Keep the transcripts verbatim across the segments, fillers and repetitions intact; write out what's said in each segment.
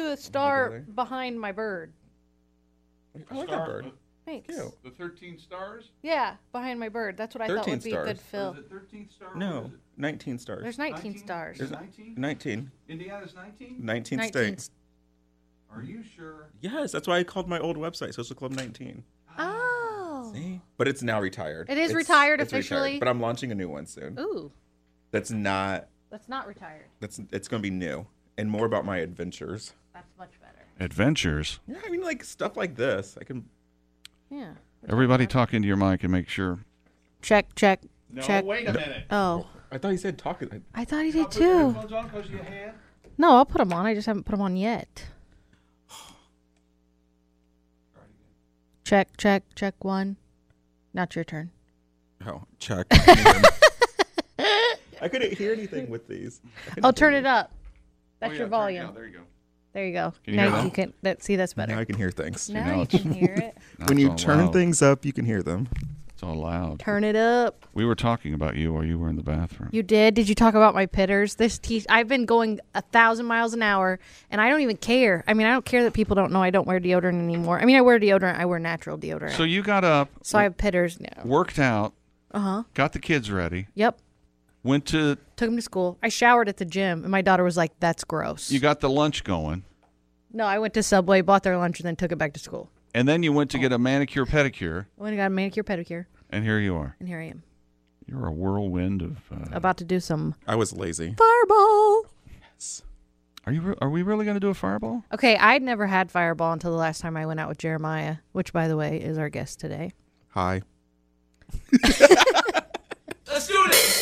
do a star behind my bird. I like that bird. Thanks. Cute. The thirteen stars? Yeah, behind my bird. That's what I thought would be a good fill. Is it thirteen stars? No, nineteen stars. There's nineteen stars. There's nineteen? nineteen. Indiana's nineteen? nineteen, nineteen states. Are you sure? Yes, that's why I called my old website Social Club nineteen. Oh. See? But it's now retired. It is It's- retired it's officially? Retired, but I'm launching a new one soon. Ooh. That's not. That's not retired. That's it's going to be new and more about my adventures. That's much better. Adventures. Yeah, I mean like stuff like this. I can. Yeah. Everybody talk into your mic and make sure. Check, check, No, check. wait a minute. Oh. I thought you said talk. I- I thought he I'll did put your too. headphones on 'cause of your hand. No, I'll put them on. I just haven't put them on yet. Check, check, check one. Not your turn. Oh, check. I couldn't hear anything with these. Oh, turn it up. That's Oh, yeah, your turn- volume. yeah, there you go. There you go. Can you now hear that? you can that, see that's Now better. I can hear things. Now, now you it's- can hear it. Now When it's you all turn loud. things up, you can hear them. It's all loud. Turn it up. We were talking about you while you were in the bathroom. You did? Did you talk about my pitters? This t- I've been going a thousand miles an hour, and I don't even care. I mean, I don't care that people don't know I don't wear deodorant anymore. I mean, I wear deodorant. I wear natural deodorant. So you got up, So I have pitters now. worked out, Uh huh. got the kids ready, Yep. went to, Took them to school. I showered at the gym, and my daughter was like, "That's gross." you got the lunch going, no, I went to Subway, bought their lunch, and then took it back to school. and then you went to get a manicure pedicure, I went and got a manicure pedicure, and here you are. and here I am, You're a whirlwind of. Uh, about to do some I was lazy. fireball. are you? Re- are we really going to do a fireball? Okay, I'd never had fireball until the last time I went out with Jeremiah, which, by the way, is our guest today. Hi. Let's do this.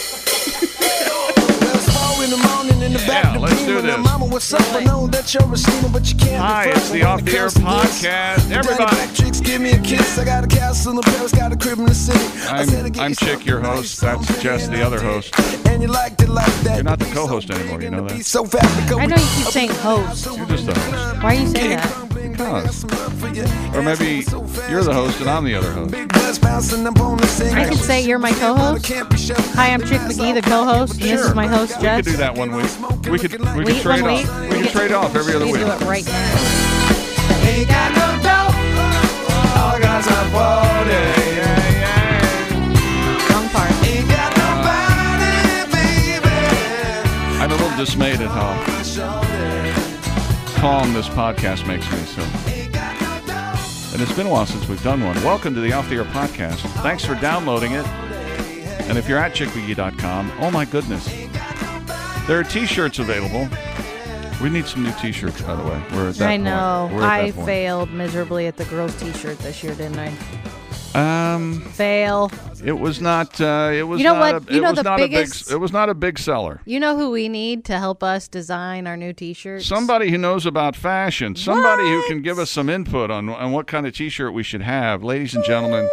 In the morning in the Yeah, back of the let's beam do and the this. mama, what's up? I know that you're a steamer, but you can't Hi, be it's the first Off when the it Air comes to this. podcast. Everybody. Daddy Tricks, give me a kiss. I got a castle in Paris, got a crib in the city. I I'm- said to get I'm you Chick, something your nice, host. That's something Jess, pretty the other and host. authentic. And you liked it like that. You're not the Be co-host so anymore, you big know and that? be so fat because I know we you keep up saying in the host. house, You're just the host. Why are you saying that? Because. Or maybe you're the host and I'm the other host. Big buzz bouncing up on the scene. I could say you're my co-host. Hi, I'm Chick McGee, the co-host, and this is my host, We Jess. could do that one week. We could we could Week- trade one off. week? We could trade off every other We week. do it right now. Ain't got no dough. All guys are forty. Wrong part. Ain't got nobody, baby. I'm a little dismayed at how calm this podcast makes me. So, and it's been a while since we've done one. Welcome to the Off the Air podcast. Thanks for downloading it. And if you're at chick mcgee dot com, oh my goodness, there are T-shirts available. We need some new T-shirts, by the way. We're at that I point. know. We're at I that point. failed miserably at the girls' T-shirt this year, didn't I? Um, Fail. it was not. Uh, it was. You know not what? A, You it know was the not biggest- a big. It was not a big seller. You know who we need to help us design our new T-shirts? Somebody who knows about fashion. Somebody who What? can give us some input on on what kind of T-shirt we should have, ladies and gentlemen.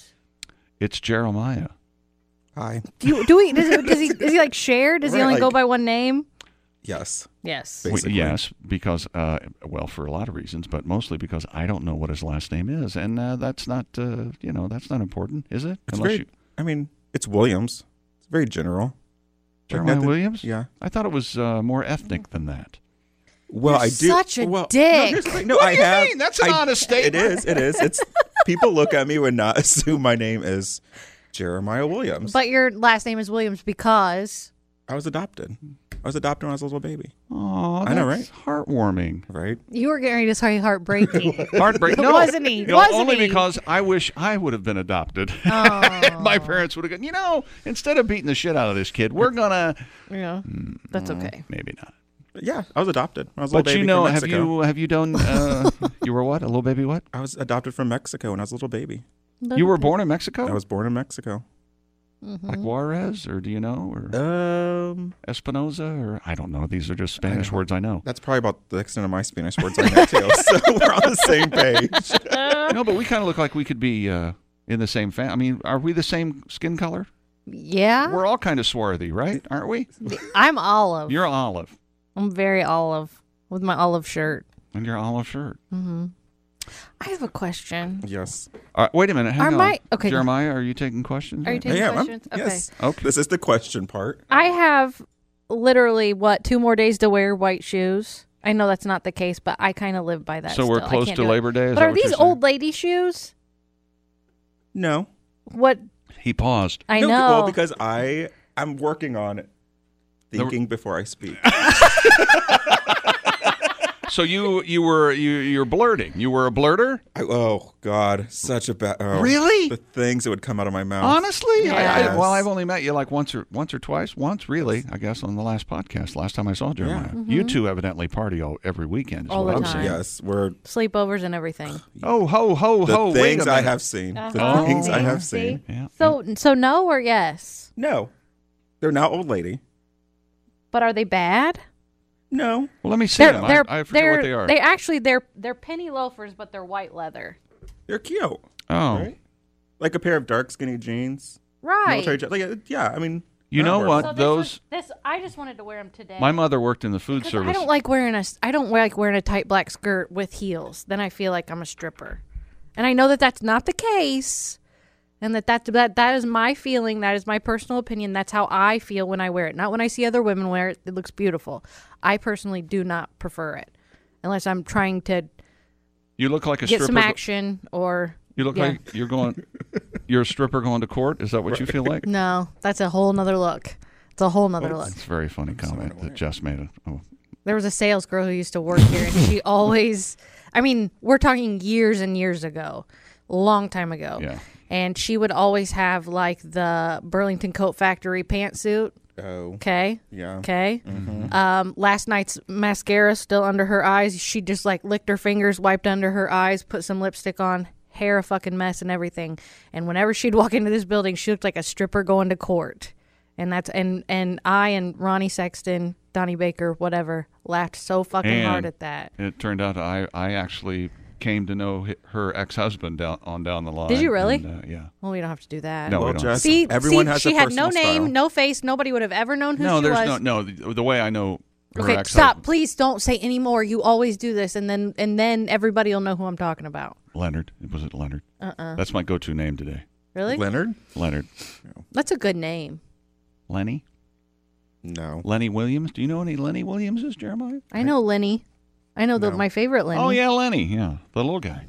It's Jeremiah. Hi. Do, you, do we? Does, it, does he? Is he like share? Does he Right, only go like- by one name? Yes. Yes. Basically. We- yes, because uh, well, for a lot of reasons, but mostly because I don't know what his last name is, and uh, that's not uh, you know that's not important, is it? It's very, I mean, it's Williams. It's very general. Jeremiah nothing- Williams. Yeah. I thought it was uh, more ethnic than that. Well, You're I do. such a well, dick. No, here's the thing. No, What I do you have. mean? That's an I- honest statement. It is. It is. It's people look at me and not assume my name is Jeremiah Williams. But your last name is Williams because I was adopted. I was adopted when I was a little baby. Oh, I know, that's heartwarming. Right? you were getting ready to say heartbreaking. Heartbreak. No, Wasn't he? No, Wasn't only he? because I wish I would have been adopted. Oh. My parents would have gone, you know, instead of beating the shit out of this kid, we're gonna Yeah, that's okay. maybe not. Yeah, I was adopted. When I was a little But baby you know, from have Mexico. you have you done? Uh, you were what? A little baby? What? I was adopted from Mexico when I was a little baby. You were born in Mexico? I was born in Mexico. Like Juarez, or do you know, or Um, Espinoza, or I don't know. These are just Spanish know. words I know. that's probably about the extent of my Spanish words I know too. So we're on the same page. No, but we kind of look like we could be uh, in the same family. I mean, are we the same skin color? Yeah, We're all kind of swarthy, right? Aren't we? I'm olive. You're olive, I'm very olive with my olive shirt. and you're olive shirt. Mm-hmm. I have a question. Yes. All right, wait a minute. Hang Are on. my- okay. Jeremiah, are you taking questions? Are you right taking Yeah, I'm- questions? Okay. Yes. Okay. This is the question part. I have literally what two more days to wear white shoes, I know that's not the case, but I kind of live by that. So we're still. I close can't to do it. Labor Day? Is But that are what you're these saying? old lady shoes? No. What? He paused. I no, know. Well, because I I'm working on thinking before I speak. So you you were you you're blurting. You were a blurter? I, oh God, such a bad. Oh, Really? The things that would come out of my mouth. Honestly, I, I, Yes. well, I've only met you like once or once or twice. Once, really, I guess, on the last podcast. Last time I saw Jeremiah, you two evidently party all, every weekend. Is Mm-hmm. All what the I'm time. saying. Yes, we're Sleepovers and everything. Oh ho ho the ho! wait things a I minute. have seen. The Uh-huh. things I See? have See? seen. Yeah. So, so no or yes? No, they're not old lady. But are they bad? No, Well, let me see They're them. they're I, I forget they're what they are. they actually they're they're penny loafers, but they're white leather. they're cute. oh, Right? Like a pair of dark skinny jeans. Right. Military ja- like uh, yeah, I mean. you that know works. what? So this Those was- this I just wanted to wear them today. my mother worked in the food 'Cause service. I don't like wearing a I don't like wearing a tight black skirt with heels. Then I feel like I'm a stripper, and I know that that's not the case, and that that that that is my feeling. That is my personal opinion. That's how I feel when I wear it. Not when I see other women wear it. It looks beautiful. I personally do not prefer it, unless I'm trying to you look like a get stripper. some go- action or. You look yeah. like you're going. You're a stripper going to court. Is that what you feel like? No, that's a whole nother look. It's a whole nother look. It's a very funny comment that Jess made. It. Oh, There was a sales girl who used to work here, and she always, I mean, we're talking years and years ago, a long time ago. Yeah. And she would always have like the Burlington Coat Factory pantsuit. Oh, Okay. yeah. Okay. Um, last night's mascara still under her eyes. She just like licked her fingers, wiped under her eyes, put some lipstick on, hair a fucking mess and everything. And whenever she'd walk into this building, she looked like a stripper going to court. And that's and and I and Ronnie Sexton, Donnie Baker, whatever, laughed so fucking And hard at that. It turned out I I actually came to know hi- her ex-husband down on down the line. Did you really? And, uh, yeah. Well, we don't have to do that. No, we Well, don't. Jess, See, everyone see, has she a had no personal name, style. no face. Nobody would have ever known who No, she there's was. no no. The, the way I know her Okay, ex-husband, stop. Please don't say any more. You always do this, and then and then everybody will know who I'm talking about. Leonard. Was it Leonard? Uh-uh. That's my go-to name today. Really? Leonard? Leonard. That's a good name. Lenny. No. Lenny Williams. Do you know any Lenny Williamses, Jeremiah? I know Lenny. I know the, No. my favorite Lenny. Oh yeah, Lenny. Yeah, the little guy.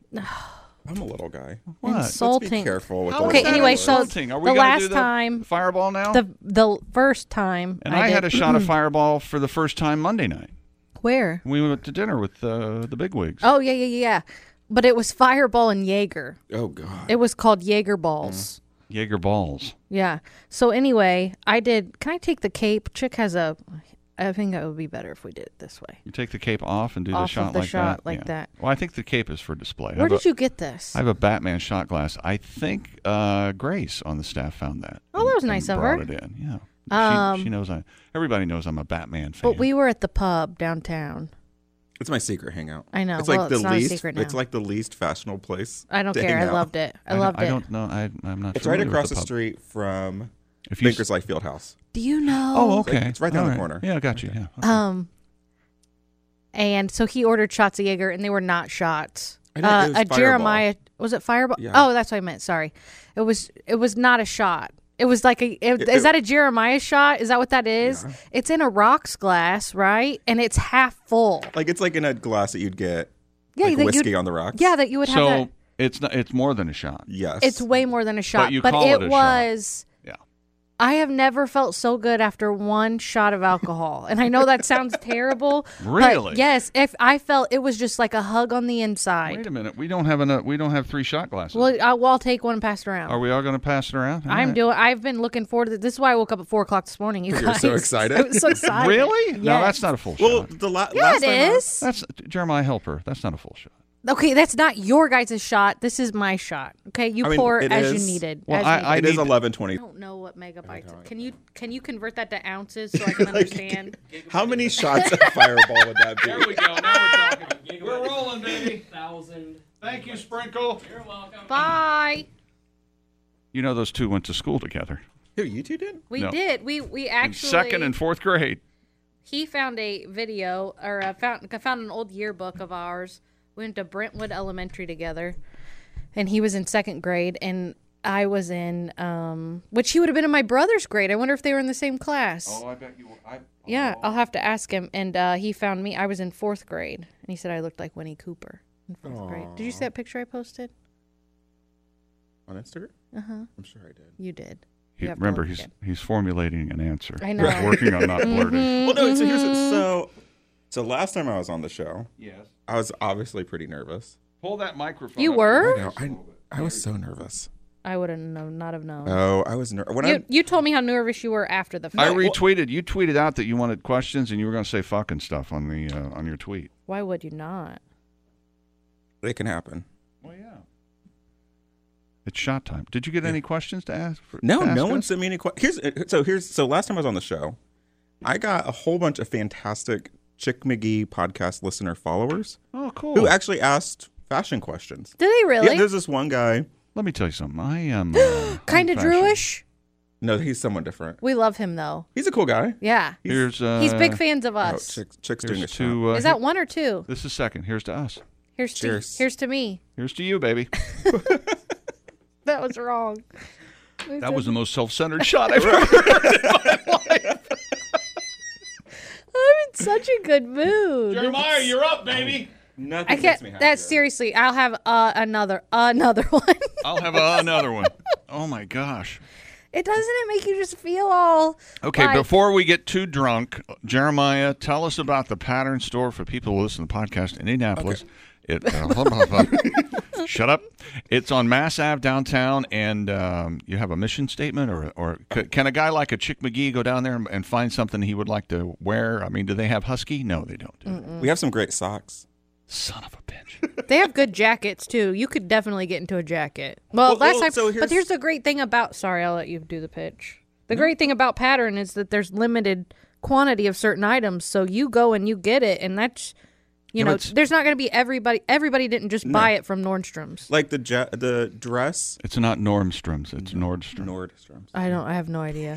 I'm a little guy. What? Let's be Insulting. careful with How the is Okay, that anyway, so insulting? Are we the gonna last do the time, Fireball now. the the first time, and I, did, had a shot of Fireball for the first time Monday night. where? We went to dinner with uh, the bigwigs. Oh yeah, yeah, yeah, yeah. But it was Fireball and Jaeger. Oh God. It was called Jaeger balls. Jaeger balls. Yeah. So anyway, I did. Can I take the cape? Chick has a. I think it would be better if we did it this way. You take the cape off and do the Off of shot the like shot that. like Yeah. that. Well, I think the cape is for display. I Where have did a- you get this? I have a Batman shot glass. I think uh, Grace on the staff found that. Oh, that and- was nice and of her. brought it in. Yeah. Um, she, she knows I. Everybody knows I'm a Batman fan. But we were at the pub downtown. It's my secret hangout. I know. It's Well, like the it's not a least. secret now. It's like the least fashionable place. I don't to care. hang I out. loved it. I, I loved I it. don't know. I, I'm not. It's right familiar with across the, pub. street from If you s- Baker's Life Fieldhouse. Do you know? Oh, okay. It's right down All the corner. Yeah, I got you. Yeah. Okay. Um. And so he ordered shots of Jaeger, and they were not shots. I didn't- Uh, it was a Fireball. Jeremiah was it Fireball? Yeah. Oh, that's what I meant. Sorry, it was it was not a shot. It was like a. It, It- is it- that a Jeremiah shot? Is that what that is? Yeah. It's in a rocks glass, right? And it's half full. Like it's like in a glass that you'd get. Yeah, like that whiskey you'd- on the rocks. Yeah, that you would have. So That. it's not. It's more than a shot. Yes. It's way more than a shot, you but call it it a shot. was. Yeah. I have never felt so good after one shot of alcohol. And I know that sounds terrible. Really? But yes, if I felt it was just like a hug on the inside. Wait a minute. We don't have enough. We don't have three shot glasses. Well, I, well, I'll take one and pass it around. Are we all going to pass it around? All I'm right. doing. I've been looking forward to this. This is why I woke up at four o'clock this morning. You You're guys, so excited. I was so excited. Really? No, Yes. that's not a full Well, shot. the la- Yeah, last it time I- is. That's Jeremiah Helper. That's not a full shot. Okay, that's not your guys' shot. This is my shot. Okay, you I mean, pour it as is- you needed. Well, as I- needed. I It is need- eleven twenty. I don't know what megabytes. Can you can you convert that to ounces so I can understand? How many shots of Fireball would that be? There we go. Now we're talking. We're rolling, baby. Thousand. Thank you, Sprinkle. You're welcome. Bye. You know, those two went to school together. Who, you two did? We No. did. We we In actually second and fourth grade. he found a video or uh, found found an old yearbook of ours. We went to Brentwood Elementary together, and he was in second grade. And I was in, um, which he would have been in my brother's grade. I wonder if they were in the same class. Oh, I bet you. I, Yeah, I'll have to ask him. And uh, he found me. I was in fourth grade, and he said I looked like Winnie Cooper in fourth Aww. grade. Did you see that picture I posted? On Instagram? Uh huh. I'm sure I did. You did. He, You have to remember, look he's again. he's formulating an answer. I know. He's working on not blurting. Well, no. So here's so. So last time I was on the show, Yes. I was obviously pretty nervous. Pull that microphone. You up were? to your I face a know. little bit. I, I was so nervous. I would have known, not have known. Oh, I was nervous. When you I you told me how nervous you were after the I fact. retweeted. You tweeted out that you wanted questions, and you were going to say fucking stuff on the uh, on your tweet. Why would you not? it can happen. Well, yeah. It's shot time. Did you get any questions to ask? For, No, to ask no one us? sent me any questions. Here's so here's so last time I was on the show, I got a whole bunch of fantastic Chick McGee podcast listener followers Oh, cool. who actually asked fashion questions. Did they really? Yeah, there's this one guy. Let me tell you something. I am uh, kind of old-fashioned. Drewish. No, he's someone different. We love him though. He's a cool guy. Yeah, Here's uh, he's big fans of Oh, us. Chick, Chick's doing a Here's show. to. Uh, Is that one or two? This is second. Here's to us. Here's Cheers. to here's to me. Here's to you, baby. That was wrong. That was the most self-centered shot I've ever heard. I'm in such a good mood. Jeremiah, you're up, baby. Nothing I makes can't. me happier. That's seriously. I'll have uh, another another one. I'll have uh, another one. Oh my gosh. It doesn't it make you just feel all Okay, like- before we get too drunk, Jeremiah, tell us about the Pattern Store for people who listen to the podcast in Indianapolis. It, uh, shut up. It's on Mass Ave downtown, and um, you have a mission statement, or or c- can a guy like a Chick McGee go down there and, and find something he would like to wear? I mean, do they have Husky? No, they don't. Do they? We have some great socks. Son of a bitch. They have good jackets too. You could definitely get into a jacket. Well, Well, last well, time. so but here's- here's the great thing about. Sorry, I'll let you do the pitch. The great thing about Pattern is that there's limited quantity of certain items, so you go and you get it, and that's. You Yeah, know, but it's- there's not going to be everybody. Everybody didn't just buy it from Nordstrom's. Like the ja- the dress. It's not Normstrom's. It's Nordstrom. Nordstrom's. I don't. I have no idea.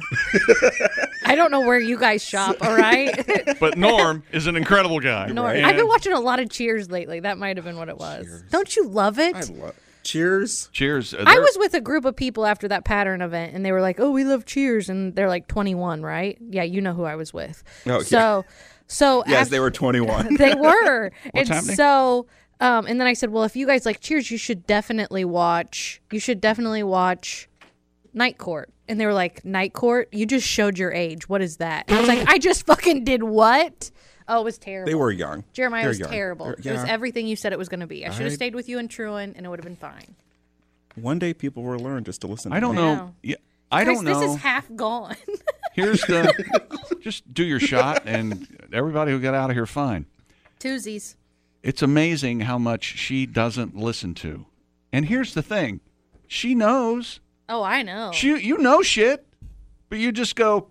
I don't know where you guys shop. All right. But Norm is an incredible guy. No, Right. I've been watching a lot of Cheers lately. That might have been what it was. Cheers. Don't you love it? I love. Cheers. Cheers. Uh, I there- was with a group of people after that Pattern event, and they were like, "Oh, we love Cheers," and they're like twenty-one, right? Yeah, you know who I was with. Oh, yeah. so, so Yes, af- they were twenty-one. they were, What's and happening? so, um, and then I said, "Well, if you guys like Cheers, you should definitely watch. You should definitely watch Night Court." And they were like, "Night Court? You just showed your age. What is that?" I was like, "I just fucking did what?" Oh, it was terrible. They were young. Jeremiah They're was young. terrible. They're- It was yeah. everything you said it was going to be. I should have I- stayed with you in Truant, and it would have been fine. One day people will learn just to listen. I to don't me. know. know. Yeah, I Guys, don't know. This is half gone. Here's the. Just do your shot, and everybody will get out of here fine. Twosies. It's amazing how much she doesn't listen to. And here's the thing, she knows. Oh, I know. She, you know shit, but you just go.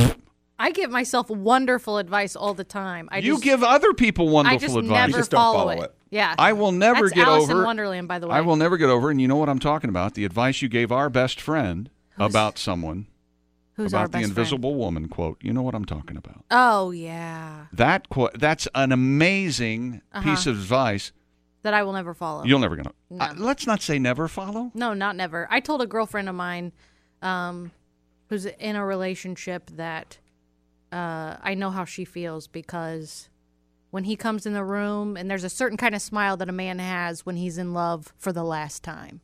I give myself wonderful advice all the time. I you just, give other people I wonderful just advice. never You just don't follow, follow it. it. Yeah. I will never That's get Alice in over. Wonderland, by the way. I will never get over, and you know what I'm talking about. The advice you gave our best friend about someone, Who's our about the best invisible friend? woman quote. You know what I'm talking about. Oh, yeah. That quote. That's an amazing Uh-huh. piece of advice. That I will never follow. You'll never gonna. No. Uh, let's not say never follow. No, not never. I told a girlfriend of mine um, who's in a relationship that uh, I know how she feels because when he comes in the room and there's a certain kind of smile that a man has when he's in love for the last time.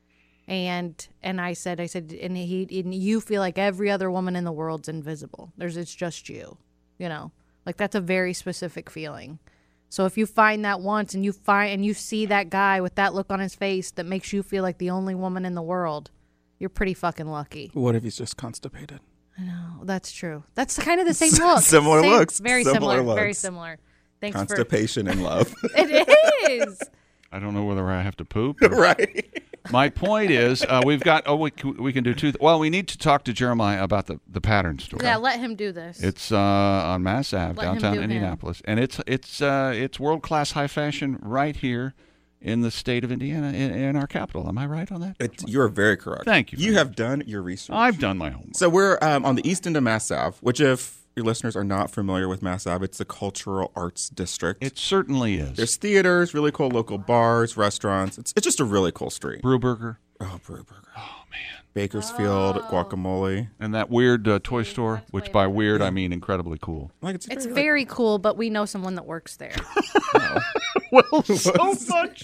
And and I said, I said, and he and you feel like every other woman in the world's invisible. There's it's just you, you know, like that's a very specific feeling. So if you find that once and you find and you see that guy with that look on his face that makes you feel like the only woman in the world, you're pretty fucking lucky. What if he's just constipated? I know that's true. That's kind of the same look. Similar Same- looks. Very Similar similar. Very looks. similar. Thanks Constipation and love. for it is. I don't know whether I have to poop. or- Right. My point is, uh, we've got. Oh, we, c- we can do two. Th- well, we need to talk to Jeremiah about the, the Pattern Store. Yeah, let him do this. It's uh, on Mass Ave, Let him downtown do him. Indianapolis, and it's it's uh, it's world class high fashion right here in the state of Indiana, in, in our capital. Am I right on that? It, you are very correct. Thank you You very have done your research. I've done my homework. So we're um, on the east end of Mass Ave, which if your listeners are not familiar with Mass Ave, it's a cultural arts district. It certainly is. There's theaters, really cool local bars, restaurants. It's it's just a really cool street. Brewburger. Oh, Brewburger. Oh, man. Bakersfield, guacamole. And that weird uh, toy store, which by weird I mean incredibly cool. Like it's It's very, very cool, but we know someone that works there. Well, so much.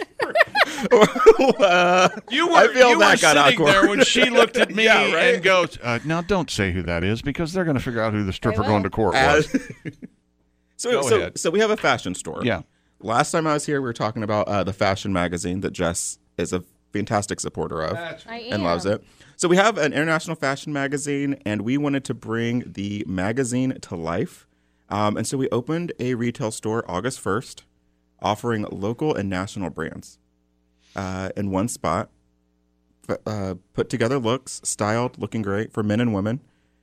uh, You were, I feel you that were got sitting awkward. there when she looked at me Yeah, right? and goes, uh, now don't say who that is because they're going to figure out who the stripper will. going to court As- was. so, Go so, ahead. so we have a fashion store. Yeah. Last time I was here, we were talking about uh, the fashion magazine that Jess is a fantastic supporter of I am. and loves it. So we have an international fashion magazine, and we wanted to bring the magazine to life. Um, and so we opened a retail store August first, offering local and national brands uh, in one spot. F- Uh, put together looks, styled, looking great for men and women.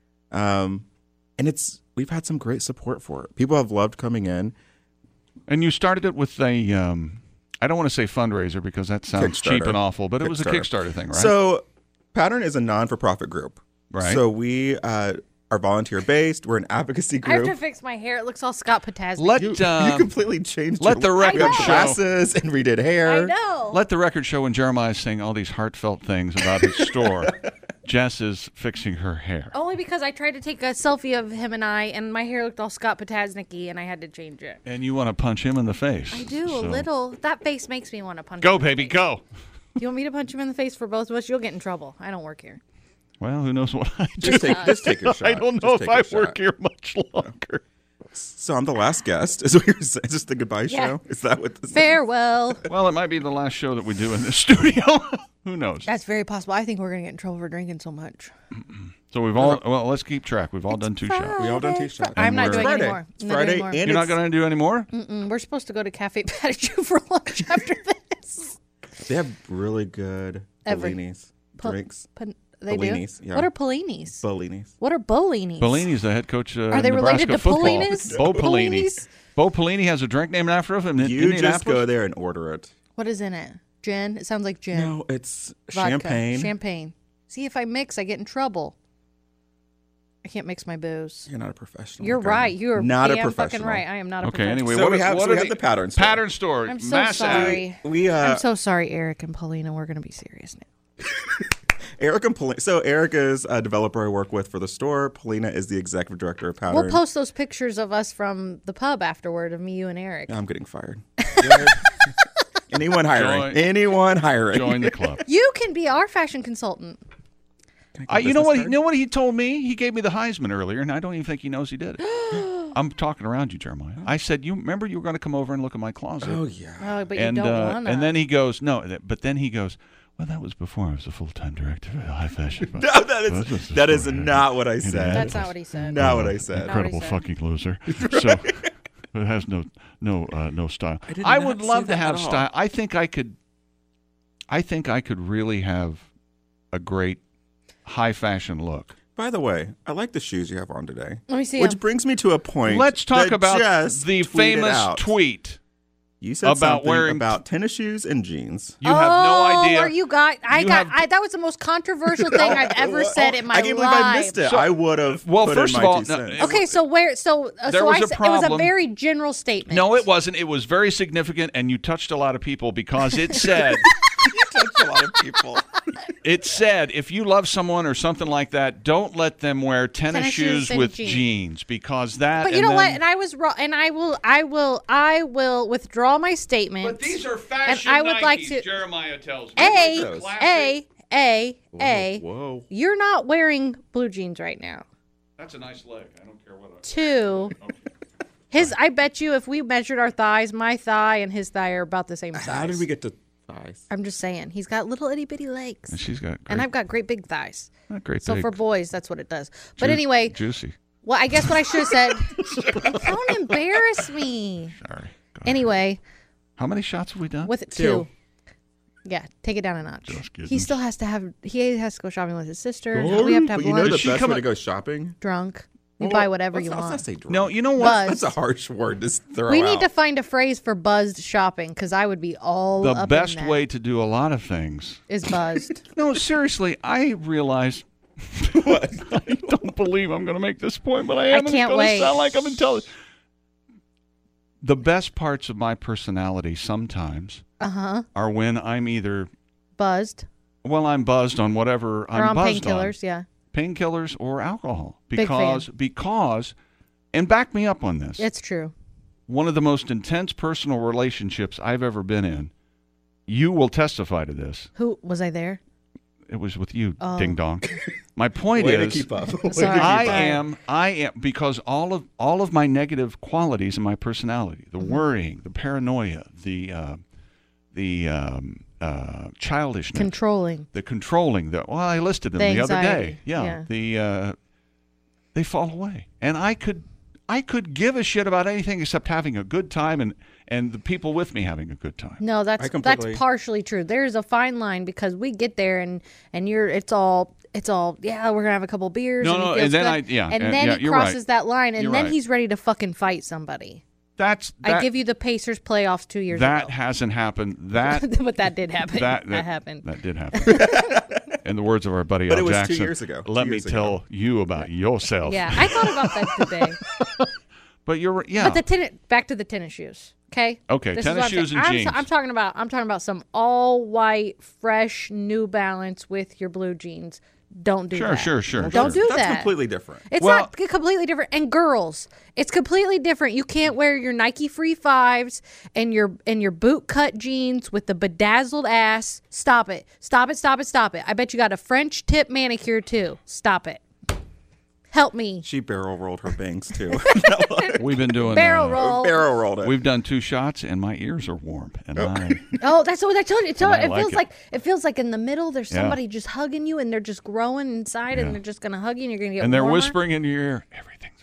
Um, and it's we've had some great support for it. People have loved coming in. And you started it with a, um, I don't want to say fundraiser because that sounds cheap Kickstarter. and awful, but it was a Kickstarter. Kickstarter thing, right? So Pattern is a non-for-profit group. Right. So we uh, are volunteer-based. We're an advocacy I have group. to fix my hair. It looks all Scott Potasnik. let, You, um, you completely changed let your the record you have show. glasses and redid hair. I know. let the record show when Jeremiah is saying all these heartfelt things about his store, Jess is fixing her hair. Only because I tried to take a selfie of him and I, and my hair looked all Scott Potasnik-y, and I had to change it. And you want to punch him in the face. I do, So- a little. That face makes me want to punch Go, him in the baby, face. go. You want me to punch him in the face for both of us? You'll get in trouble. I don't work here. Well, who knows what I do. Just take, just take your shot. I don't know Just if take I your work shot. here much longer. So I'm the last guest. Is what you're saying? Is this the goodbye Yeah. show? Is that what this is? Farewell. Well, it might be the last show that we do in this studio. Who knows? That's very possible. I think we're going to get in trouble for drinking so much. So we've all, well, let's keep track. We've all done two shots. We all done two shots. I'm not It's doing Friday. anymore. It's I'm not Friday, doing and anymore. You're not it's- going to do any more? Mm, we're supposed to go to Cafe Patachou for lunch after this. They have really good Every- Bellinis Pul- drinks. Pan- they Bellinis, do? yeah. What are Pellinis? Bellinis. What are Bollinis? Bellini's the head coach of Are they Nebraska related to football. Pellinis? Bo Pellini. Pellinis? Bo Pellini has a drink named after him in You Indianapolis. just go there and order it. What is in it? Gin? It sounds like gin. No, it's Vodka. champagne. Champagne. See, if I mix, I get in trouble. I can't mix my booze. You're not a professional. You're okay? right. You are not a damn professional. fucking right. I am not a Okay, professional. anyway, So what, we are- have- what so we are have the the pattern store. Pattern store. I'm so Mass Ave. sorry. We uh, I'm so sorry, Eric and Paulina. We're going to be serious now. Eric and Polina. So Eric is a developer I work with for the store. Polina is the executive director of Pattern. We'll post those pictures of us from the pub afterward of me, you, and Eric. I'm getting fired. Anyone hiring? Join- Anyone hiring? Join the club. You can be our fashion consultant. Can I I, get you know business what? He, card? you know what he told me? He gave me the Heisman earlier, and I don't even think he knows he did it. I'm talking around you, Jeremiah. I said, "You remember you were going to come over and look at my closet?" Oh yeah. Oh, but and you don't uh, want to. and then he goes, "No," th- but then he goes, "Well, that was before I was a full-time director of high fashion." No, that That's is just the that is story. not what I said. That's not what he said. Not what I said. Not what he Incredible said. fucking loser. So it has no no uh, no style. I did I not would say love to that have at all. style. I think I could. I think I could really have a great high fashion look. By the way, I like the shoes you have on today. Let me see Which him. brings me to a point. Let's talk that about Jess the tweeted famous out. tweet. You said about something wearing- about tennis shoes and jeans. You have no Oh, idea. Are you got? I You got. have- I, that was the most controversial thing I've ever said in my I can't life. believe I missed it. So- I would have. Well, put first in of my all, two no, cents. it- Okay, so where? So uh, There so was I a said, it was a problem. very general statement. No, it wasn't. It was very significant, and you touched a lot of people because it said. touched a lot of people. It said, if you love someone or something like that, don't let them wear tennis, Tennis shoes, shoes and with jeans. jeans because that. But you and know then- what? And I was wrong. And I will. I will. I will withdraw my statement. But these are fashion I would like Nikes, to- Jeremiah tells me. A those. A A A. Whoa. You're not wearing blue jeans right now. That's a nice leg. I don't care what. I... Two. His. I bet you, if we measured our thighs, my thigh and his thigh are about the same size. How did we get to thighs? I'm just saying, he's got little itty bitty legs, And she's got great, and I've got great big thighs. not great So big, for boys, that's what it does. But ju- anyway, juicy. well, I guess what I should have said. Don't embarrass me. Sorry. Go ahead. Anyway, How many shots have we done? with two. Two. Yeah, take it down a notch. Just kidding. He still has to have. He has to go shopping with his sister. We have to have But you know lunch. the She best come way up- to go shopping? Drunk. You Well, buy whatever let's you not- let's want. not say drunk. no, you know what? Buzz. That's a harsh word to s- throw We out. need to find a phrase for buzzed shopping because I would be all The up best in that, way to do a lot of things. is buzzed. No, seriously, I realize What? I don't believe I'm going to make this point, but I am. I and it's can't gonna wait. sound like I'm intelligent. The best parts of my personality sometimes Uh-huh. are when I'm either, Buzzed. well, I'm buzzed on whatever Or I'm on buzzed on. painkillers, yeah. Painkillers or alcohol. Big Because, fan. because, and back me up on this. It's true. One of the most intense personal relationships I've ever been in, you will testify to this. Who was I there? It was with you, Oh. ding dong. My point Way to is, keep up. Sorry. I Sorry. am, I am, because all of all of my negative qualities in my personality, the Mm-hmm. worrying, the paranoia, the uh, the um, uh, childishness, Controlling. the controlling, the well, I listed them The the, other anxiety, day. Yeah, yeah. the uh, they fall away, and I could I could give a shit about anything except having a good time and and the people with me having a good time. No, I that's completely- that's partially true. There's a fine line because we get there and and you're it's all it's all yeah we're gonna have a couple beers. No, and he no, feels and then good. I- yeah, and yeah, then yeah, he you're right. crosses that line and You're then right. he's ready to fucking fight somebody. That's that, I give you the Pacers playoffs two years that ago. hasn't happened. That But that did happen. that, That, that happened. That did happen. In the words of our buddy But Al it was two Jackson, years ago. let Two me years tell ago. you about yourself. Yeah, I thought about that today. But you're right. Yeah. But the tennis, back to the tennis shoes. Okay. Okay, This is tennis what I'm shoes saying. and I'm, jeans. I'm talking about. I'm talking about some all white, fresh New Balance with your blue jeans. Don't do Sure, that. sure, sure, Don't sure. do That's that. completely different. It's Well- not completely different. And girls, it's completely different. You can't wear your Nike Free Fives and your and your boot cut jeans with the bedazzled ass. Stop it. Stop it. Stop it. Stop it. I bet you got a French tip manicure too. Stop it. Help me. She barrel rolled her bangs too. We've been doing Barrel uh, roll. barrel rolled it. We've done two shots, and my ears are warm, and I. Oh, that's what I told you. It, told, And I it like feels it. like it feels like in the middle there's Yeah. somebody just hugging you and they're just growing inside Yeah. and they're just gonna hug you and you're gonna get and they're warmer. whispering in your ear, "Everything's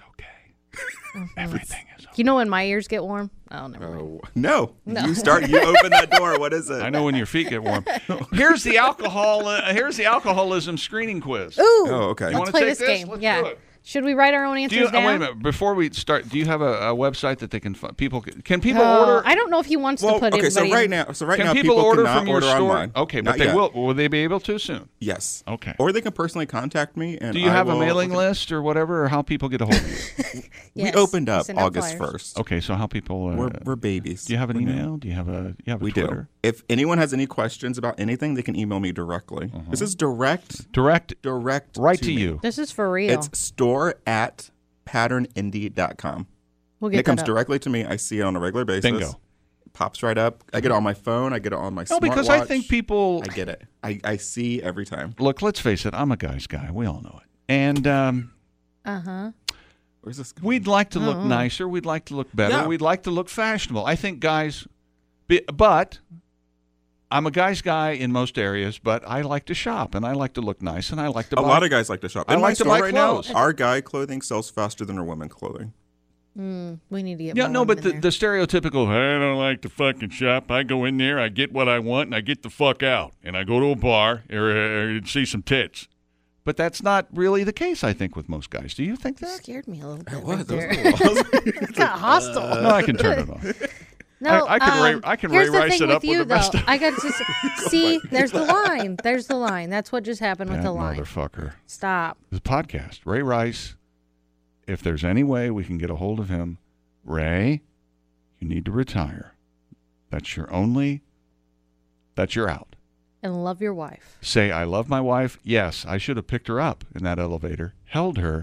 okay. Everything is okay." You know when my ears get warm? Oh, never mind. Oh, no. You start. You open that door. What is it? I know when your feet get warm. Here's the alcohol. Uh, here's the alcoholism screening quiz. Ooh. Oh, okay. You Let's wanna play take this this? game. Let's yeah. do it. Should we write our own Do answers you, uh, down? wait a minute. Before we start, do you have a, a website that they can fi- people can, can people Oh, order? I don't know if he wants Well, to put okay. So everybody right in- now, so right Can now, people, people order cannot from your order store? online. Okay, but Not they yet. will. Will they be able to soon? Yes. Okay. Or they can personally contact me. And Do you I have a will- mailing list or whatever, or how people get a hold of you? Yes. We opened up Send out August flyers. first. Okay, so how people? Uh, We're we're babies. do you have an We're new. email? Do you have a? You have a We Twitter? do. If anyone has any questions about anything, they can email me directly. Uh-huh. This is direct, Direct, direct, right to me. you. This is for real. It's store at pattern indie dot com. we'll And get it comes that up. directly to me. I see it on a regular basis. Bingo. It pops right up. I get it on my phone. I get it on my No, because I smartwatch. think people I get it. I, I see every time. look. Let's face it. I'm a guy's guy. We all know it. And um, Uh huh. Where's this? going? we'd like to look Uh-uh. nicer. We'd like to look better. Yeah. We'd like to look fashionable. I think guys, be, but I'm a guy's guy in most areas. But I like to shop and I like to look nice and I like to A buy. lot of guys like to shop. I In my like to store buy right clothes. now, our guy clothing sells faster than our women clothing. Mm, we need to get Yeah, more no, but the, women the stereotypical, I don't like to fucking shop. I go in there, I get what I want, and I get the fuck out. And I go to a bar or, or see some tits. But that's not really the case, I think, with most guys. Do you think there. that? Scared me a little bit. It was. right That was there. a little- It's got hostile. No, I can turn it off. No, I- I can um, Ray- I can here's Ray the Rice thing it with up with you, the rest though. of- I got to see. There's the line. There's the line. That's what just happened with That the line. motherfucker. Stop. The podcast. Ray Rice, if there's any way we can get a hold of him, Ray, you need to retire. That's your only, that's your out. And love your wife. Say, I love my wife. Yes, I should have picked her up in that elevator, held her,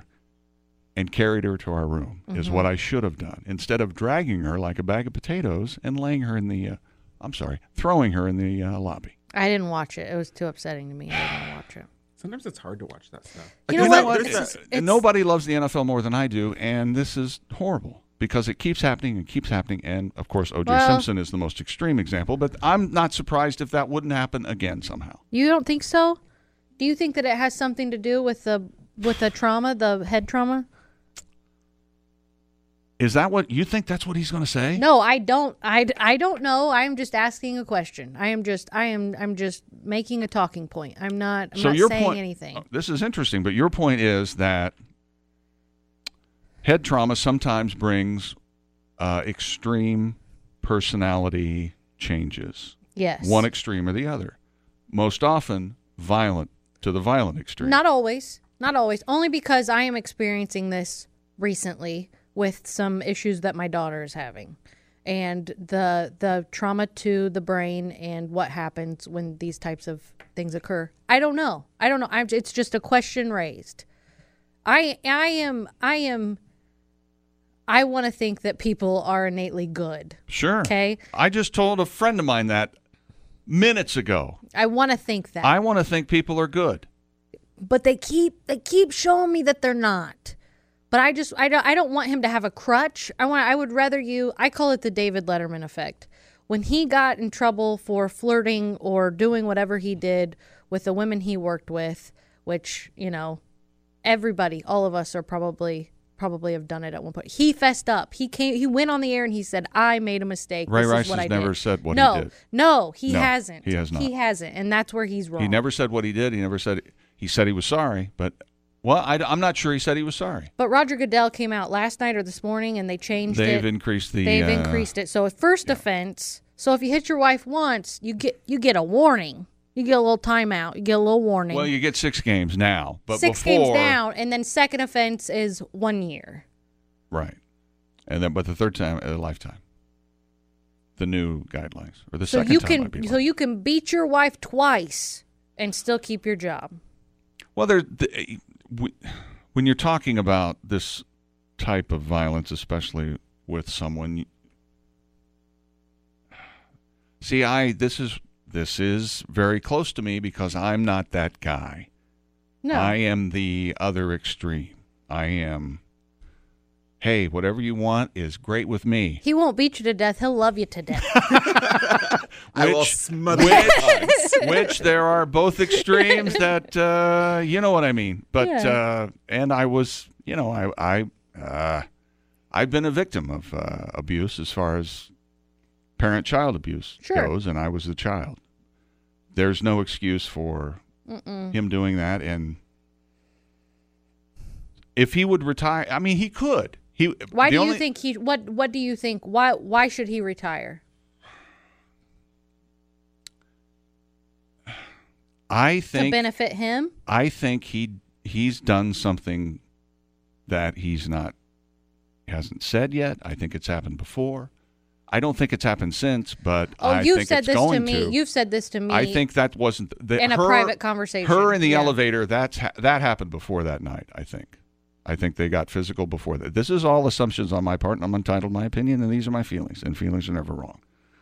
and carried her to our room, is Mm-hmm. what I should have done. Instead of dragging her like a bag of potatoes and laying her in the, uh, I'm sorry, throwing her in the uh, lobby. I didn't watch it. It was too upsetting to me. I didn't watch it. Sometimes it's hard to watch that stuff. You Like, know there's what? that- there's It's that- just- It's- Nobody loves the N F L more than I do, and this is horrible because it keeps happening and keeps happening. And, of course, O J Well- Simpson is the most extreme example, but I'm not surprised if that wouldn't happen again somehow. You don't think so? Do you think that it has something to do with the with the trauma, the head trauma? Is that what you think that's what he's going to say? No, I don't. I, I don't know. I'm just asking a question. I am just I am I'm just making a talking point. I'm not I'm so not your saying point, anything. uh, This is interesting, but your point is that head trauma sometimes brings uh, extreme personality changes, Yes. one extreme or the other. Most often, violent to the violent extreme. Not always. Not always. Only because I am experiencing this recently with some issues that my daughter is having. And the the trauma to the brain and what happens when these types of things occur. I don't know. I don't know. I'm, it's just a question raised. I I am I am I want to think that people are innately good. Sure. Okay. I just told a friend of mine that minutes ago. I want to think that. I want to think people are good. But they keep they keep showing me that they're not. But I just I don't I don't want him to have a crutch. I want I would rather you I call it the David Letterman effect. When he got in trouble for flirting or doing whatever he did with the women he worked with, which, you know, everybody, all of us are probably probably have done it at one point. He fessed up. He came he went on the air and he said, "I made a mistake. Ray this Rice is what has I never did." said what no, he did. No, he No, hasn't. he has not. He hasn't, and that's where he's wrong. He never said what he did. He never said he said he was sorry, but well, I, I'm not sure he said he was sorry. But Roger Goodell came out last night or this morning, and they changed it. They've increased the. They've uh, increased it. So, first offense. So, if you hit your wife once, you get you get a warning. You get a little timeout. You get a little warning. Well, you get six games now, but six before, games down, and then second offense is one year. Right, and then but the third time, a lifetime. The new guidelines, or the So second you time can might be so life. you can beat your wife twice and still keep your job. Well, there. The, we, when you're talking about this type of violence, especially with someone, see, I this is this is very close to me because I'm not that guy. No, I am the other extreme. I am. Hey, whatever you want is great with me. he won't beat you to death. He'll love you to death. I will Which- smother which- your Which there are both extremes that uh, you know what I mean. But Yeah. uh, and I was, you know, I I uh, I've been a victim of uh, abuse as far as parent-child abuse Sure. goes, and I was the child. There's no excuse for Mm-mm. him doing that, and if he would retire, I mean, he could. He. Why the do only, you think he? What What do you think? Why Why should he retire? I To think benefit him? I think he he's done something that he's not hasn't said yet. I think it's happened before. I don't think it's happened since, but Oh, I you've think said it's this to going me. You've said this to me. I think that wasn't the, in a her- private conversation. Her in the Yeah. elevator. That's ha- that happened before that night. I think. I think they got physical before that. This is all assumptions on my part, and I'm entitled to my opinion, and these are my feelings, and feelings are never wrong.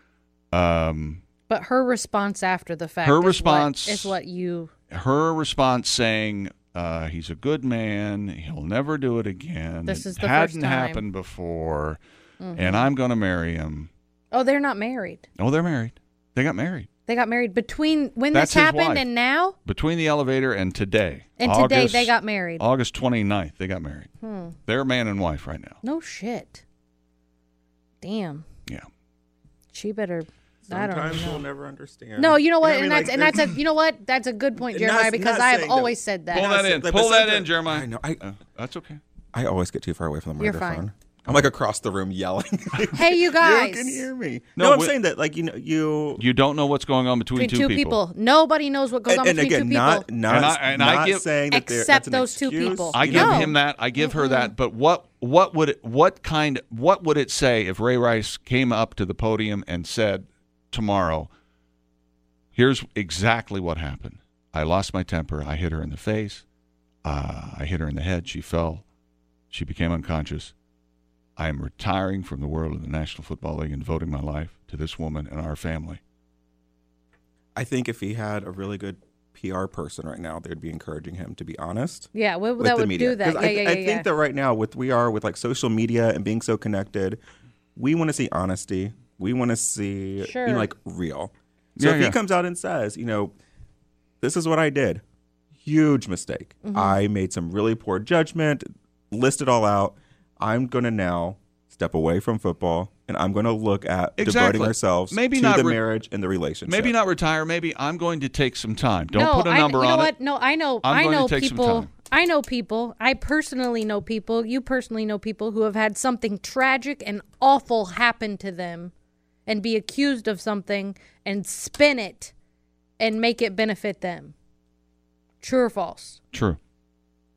Um, But her response after the fact. Her is response- what, is what you. her response saying, uh, "He's a good man. He'll never do it again. This it is the hadn't first time." happened before, Mhm. and I'm going to marry him." Oh, they're not married. Oh, they're married. They got married They got married between when That's this his happened wife. and now. between the elevator and today. And today August- they got married. August twenty-ninth, they got married. Hmm. They're man and wife right now. No shit. Damn. Yeah. She better. I don't Sometimes even know. we'll never understand. No, you know what, I and mean? that's Like, and that's a there's- you know what, that's a good point, Not- Jeremiah, not because I have saying always that- said that. Pull that in. But Pull that sometimes- in, Jeremiah. I know. I Uh, that's okay. I always get too far away from the You're microphone. fine. I'm like across the room yelling. Hey, you You guys. can hear me. No, No, I'm we- saying that like you know you. You don't know what's going on between, Between two people. people. Nobody knows what goes and, on and between again, two not people. not And I- and I not give- saying that there- Except that's an those two excuse. people. I give No. him that. I give her that. But what what would it, what kind what would it say if Ray Rice came up to the podium and said tomorrow, "Here's exactly what happened. I lost my temper. I hit her in the face. Uh, I hit her in the head. She fell. She became unconscious. I am retiring from the world of the National Football League and devoting my life to this woman and our family." I think if he had a really good P R person right now, they'd be encouraging him to be honest. Yeah, we, with that the would media. do that. 'Cause Yeah, I, yeah, yeah, I yeah. think that right now, with we are with like social media and being so connected, we want to see honesty. We want to see you Sure. know, like real. So Yeah, if yeah. he comes out and says, you know, this is what I did, huge mistake. Mm-hmm. I made some really poor judgment. List it all out. I'm gonna now step away from football, and I'm going to look at Exactly. devoting ourselves Maybe to not the re- marriage and the relationship. Maybe not retire. Maybe I'm going to take some time. Don't no, put a number I, you know on what? it. No, I know. I'm I going to know take some people. time. I know people. I personally know people. You personally know people who have had something tragic and awful happen to them, and be accused of something and spin it, and make it benefit them. True or false? True.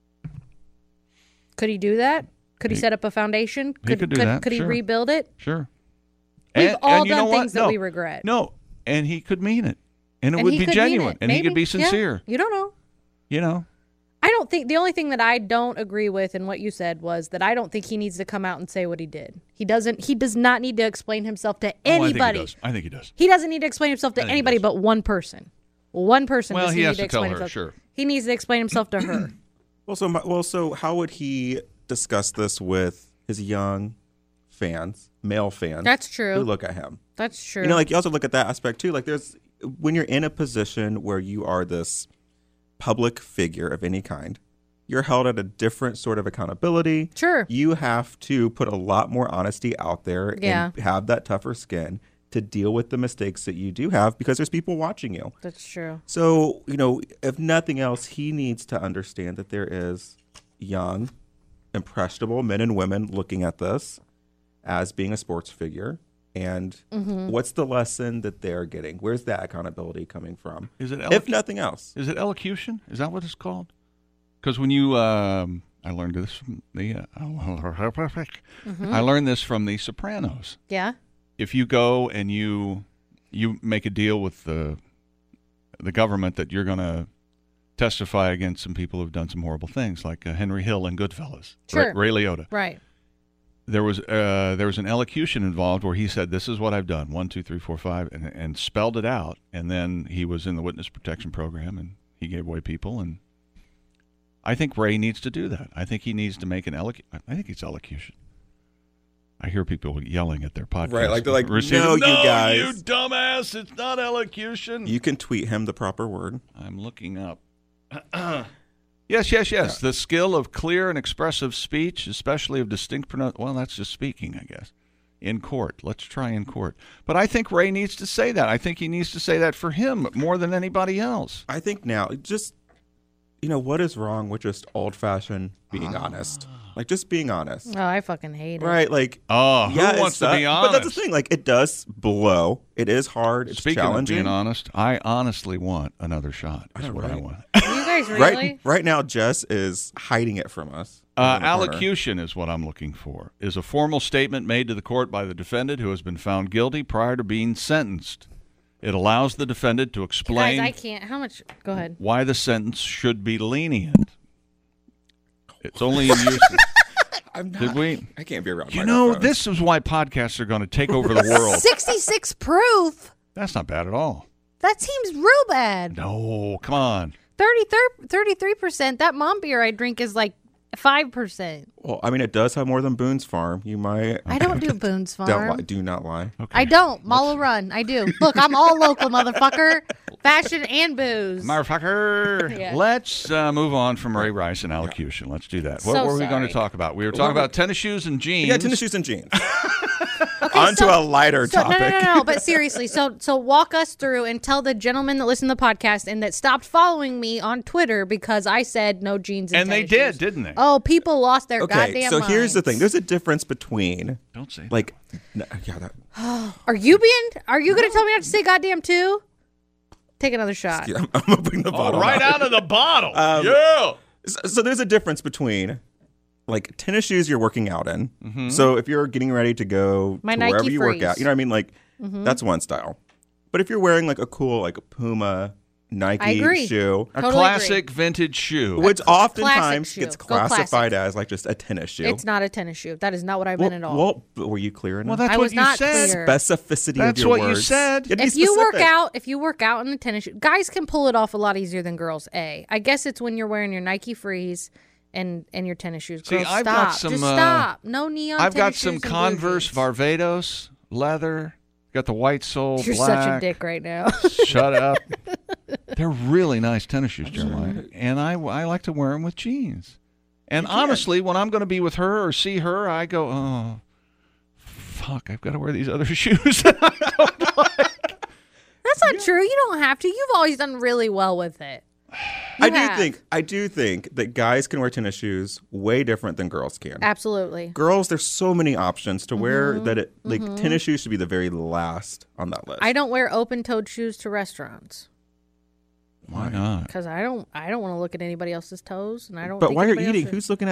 Could he do that? Could he, He- set up a foundation? Could, could do that, Could he sure. rebuild it? Sure. We've And- all and you done know what? things that No. we regret. No, and he could mean it, and it And would he be could mean genuine, it. and he could Maybe. be sincere. Yeah. You don't know. You know. I don't think the only thing that I don't agree with in what you said was that I don't think he needs to come out and say what he did. He doesn't. He does not need to explain himself to anybody. Oh, I think he does. I think he does. He doesn't need to explain himself to think he anybody does. but one person. One person. Well, does he need has to, to tell explain her, himself. sure. He needs to explain himself to her. Well, so my, well, so how would he discuss this with his young fans, male fans? That's true. Who look at him. That's true. You know, like you also look at that aspect too. Like there's when you're in a position where you are this public figure of any kind, you're held at a different sort of accountability. Sure. You have to put a lot more honesty out there Yeah. and have that tougher skin to deal with the mistakes that you do have because there's people watching you. That's true. So, you know, if nothing else, he needs to understand that there is young, impressionable men and women looking at this as being a sports figure. And Mm-hmm. what's the lesson that they're getting? Where's that accountability coming from? Is it if eloc- nothing else? Is it elocution? Is that what it's called? Because when you, um, I learned this from the, uh, Mm-hmm. I learned this from The Sopranos. Yeah. If you go and you you make a deal with the the government that you're going to testify against some people who've done some horrible things, like uh, Henry Hill and Goodfellas, Sure. Ray, Ray Liotta. Right. There was uh, there was an elocution involved where he said, "This is what I've done: one, two, three, four, five," and, and spelled it out. And then he was in the witness protection program, and he gave away people. And I think Ray needs to do that. I think he needs to make an eloc. I think it's elocution. I hear people yelling at their podcast. Right, like they're like, Receive- "No, you guys." you dumbass! It's not elocution." You can tweet him the proper word. I'm looking up. Yes, yes, yes. The skill of clear and expressive speech, especially of distinct pronunciation. Well, that's just speaking, I guess. In court. Let's try in court. But I think Ray needs to say that. I think he needs to say that for him more than anybody else. I think now, just, you know, what is wrong with just old fashioned being honest? Like, just being honest. Oh, I fucking hate it. Right? Like, Oh, who yeah, it wants to be sucks, honest? But that's the thing. Like, it does blow. It is hard. It's Speaking challenging. of being honest, I honestly want another shot. Is I know, what I right? want. You guys really? Right, right now, Jess is hiding it from us. Uh, in the corner. allocution is what I'm looking for. Is a formal statement made to the court by the defendant who has been found guilty prior to being sentenced. It allows the defendant to explain Guys, I can't. How much? Go ahead. why the sentence should be lenient. It's only in use. I'm not, Did we? I can't be around. You know, microphones. this is why podcasts are going to take over the world. sixty-six proof? That's not bad at all. That seems real bad. No, come on. thirty-three percent. That mom beer I drink is like five percent. Well, I mean, it does have more than Boone's Farm. You might. I don't do Boone's Farm. Don't lie. Do not lie. Okay. I don't. Malo Run. I do. Look, I'm all local, motherfucker. Fashion and booze. Motherfucker. Yeah. Let's uh, move on from Ray Rice and allocution. Let's do that. What So were we going sorry. to talk about? We were talking about tennis shoes and jeans. Yeah, tennis shoes and jeans. Okay, On to so- a lighter So, no, topic. no, no, no. But seriously, so so walk us through and tell the gentlemen that listen to the podcast and that stopped following me on Twitter because I said no jeans and And they tennis did, shoes. didn't they? Oh, people lost their Okay, goddamn so here's the minds. thing. There's a difference between, Don't say like, no, yeah, that, Are you being? Are you going to tell me not to say goddamn too? Take another shot. yeah, I'm, I'm opening the Oh, bottle. right now. out of the bottle. Um, yeah. So, so there's a difference between, like, tennis shoes you're working out in. Mm-hmm. So if you're getting ready to go My to Nike wherever you work Frees. out, you know what I mean? Like, Mm-hmm. that's one style. But if you're wearing, like, a cool, like, a Puma I Nike agree. shoe, A Totally classic vintage shoe. which cl- oftentimes classic gets shoe. Go classic. classified as, like, just a tennis shoe. It's not a tennis shoe. That is not what I well, meant at all. well, but were you clear enough? Well, that's I what was you not said. clear. Specificity That's of your what you words. said. You had to be if you work specific. out, if you work out in the tennis shoe, guys can pull it off a lot easier than girls. A, I guess it's when you're wearing your Nike Frees and and your tennis shoes. See, Girls, I've stop. got some, Just uh, stop. No neon. I've got tennis some shoes and blue Converse jeans. Varvatos, leather. Got the white sole, You're black. such a dick right now. Shut up. They're really nice tennis shoes, Jeremiah. And I, I like to wear them with jeans. And honestly, when I'm going to be with her or see her, I go, oh, fuck, I've got to wear these other shoes. That's not true. You don't have to. You've always done really well with it. You I do have. think I do think that guys can wear tennis shoes way different than girls can. Absolutely. Girls, there's so many options to wear that it like tennis shoes should be the very last on that list. I don't wear open-toed shoes to restaurants Why not? because I don't. I don't want to look at anybody else's toes, and I don't. but think while you're anybody eating, else who's looking at?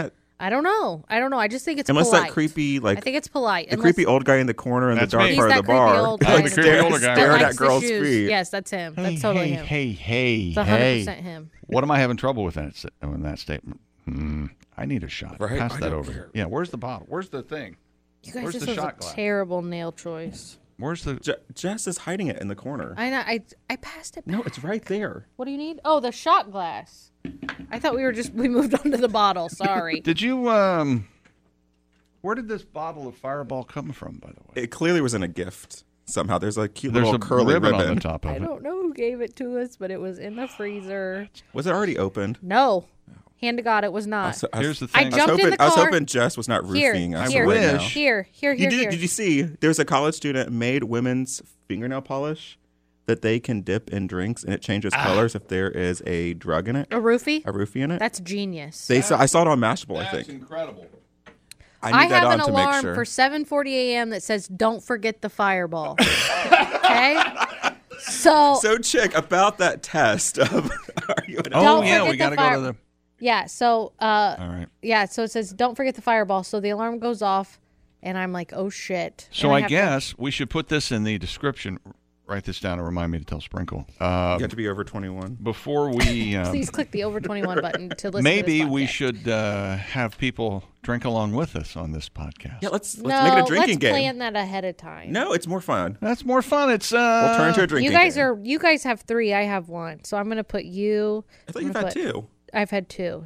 I don't know. I don't know. I just think it's Unless polite. that creepy, like I think it's polite. the Unless creepy old guy in the corner in That's the dark me. part He's of the that creepy bar, old I guy like the creepy staring, older guy. that staring likes at the girls' shoes. feet. Yes, that's him. Hey, That's totally hey, him. hey, hey, It's one hundred hey. percent him. What am I having trouble with that, in that statement? Hmm, I need a shot. Right? Pass I that don't over care. here. Yeah, where's the bottle? Where's the thing? You guys, Where's this the was shot a glass? terrible nail choice. Where's the... Je- Jess is hiding it in the corner. I know. I I passed it. Back. No, it's right there. What do you need? Oh, the shot glass. I thought we were just we moved on to the bottle. Sorry. Did you, um... Where did this bottle of Fireball come from, by the way? It clearly was in a gift somehow. There's a cute There's little a curly ribbon, ribbon. on the top of I it. don't know who gave it to us, but it was in the freezer. Was it already opened? No, hand to God, it was I not. was, I was- Here's the I thing. I was jumped in hoping, the I was car. hoping Jess was not Here, roofing us here, right wish. now. Here, here, You here, did, here. did you see? There's a college student made women's fingernail polish that they can dip in drinks and it changes Ah. colors if there is a drug in it, A roofie? a roofie in it. That's genius. They saw, I saw it on Mashable, I That's think. incredible. I I need that have on an to make alarm sure. for seven forty a.m. that says, "Don't forget the Fireball." Okay. So, So, Chick, about that test of are you an Oh, Don't yeah, forget we got to the go fire- to the... yeah. So, uh, All right. yeah. So it says, "Don't forget the Fireball." So the alarm goes off, and I'm like, "Oh shit!" So And I have to- guess we should put this in the description. Write this down and remind me to tell Sprinkle. Uh, You have to be over twenty-one. before we... Um, Please click the over twenty-one button to listen. maybe to this we podcast. should uh, have people drink along with us on this podcast. Yeah, let's let's No, make it a drinking let's game. plan that ahead of time. No, it's more fun. That's more fun. It's... Uh, We'll turn into a drinking You guys game. are. You guys have three. I have one. So I'm gonna put you. I thought I'm you've gonna had put- two. I've had two.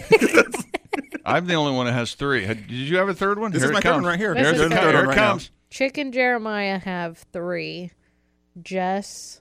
I'm the only one that has three. Had- Did you have a third one? This here is it my third comes. one right here. This Here, is it the comes. third Here one it right now. comes. Chick and Jeremiah have three. Jess,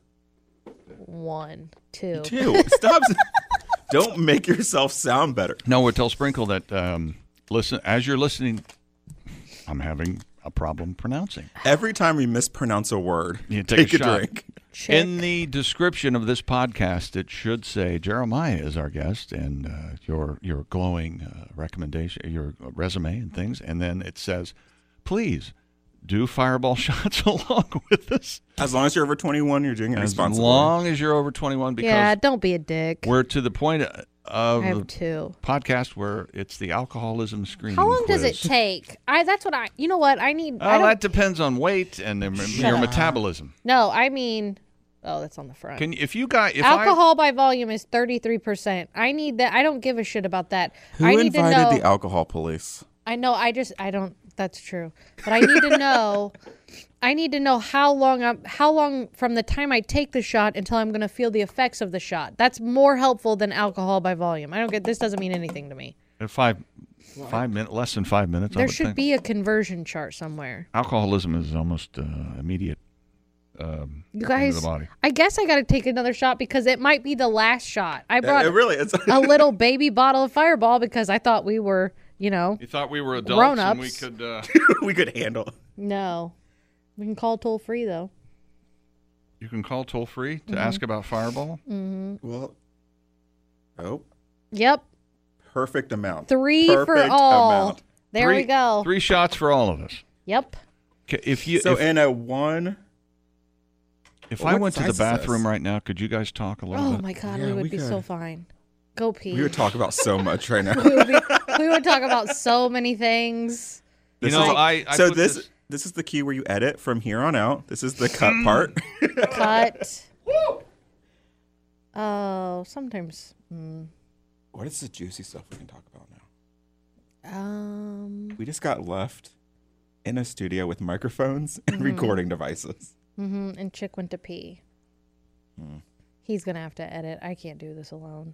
one, two. Two. Stop. Don't make yourself sound better. No, we'll tell Sprinkle that um, listen as you're listening. I'm having a problem pronouncing. Every time we mispronounce a word, You take take, a a, shot. drink. Chick. In the description of this podcast, it should say Jeremiah is our guest and uh, your your glowing uh, recommendation, your resume and things, and then it says, please do Fireball shots along with us As long as you're over twenty-one, you're doing it as responsibly. long as you're over twenty-one. Because yeah, don't be a dick. we're to the point of I have the two. podcast where it's the alcoholism screening. How long does it quiz. I I. That's what I. You know what? I need. I Oh, don't, that depends on weight and the, your metabolism. no, I mean. Oh, that's on the front. Can if you got if I Alcohol by volume is thirty-three percent. I need that. I don't give a shit about that. Who I need invited to know. the alcohol police? I know. I just. I don't. That's true. But I need to know. I need to know how long I'm. How long from the time I take the shot until I'm going to feel the effects of the shot. That's more helpful than alcohol by volume. I don't get. This doesn't mean anything to me. at five five minutes less than five minutes. I There would should think. be a conversion chart somewhere. Alcoholism is almost uh, immediate. Um, You into guys. the body. I guess I got to take another shot because it might be the last shot. I brought It really is. a little baby bottle of Fireball because I thought we were, you know, You thought we were adults Grown-ups. and we could. Uh, we could handle. no. We can call toll free though. you can call toll free to Mm-hmm. ask about Fireball. Well, oh, Yep. perfect amount. Three for Perfect all. amount. There three, we go. Three shots for all of us. Yep. 'Kay, If you So if, in a one, if what I went to the size is this? bathroom right now, could you guys talk a little Oh bit? my God, Yeah, we would we be could. so fine. Go pee. we would talk about so much right now. we, would be, we would talk about so many things. You This know, is- I, I so put this, this this is the key where you edit from here on out. This is the cut part. Cut. Oh, sometimes. Mm, What is the juicy stuff we can talk about now? um. We just got left in a studio with microphones and Mm-hmm. recording devices. hmm And Chick went to pee. He's gonna have to edit. I can't do this alone.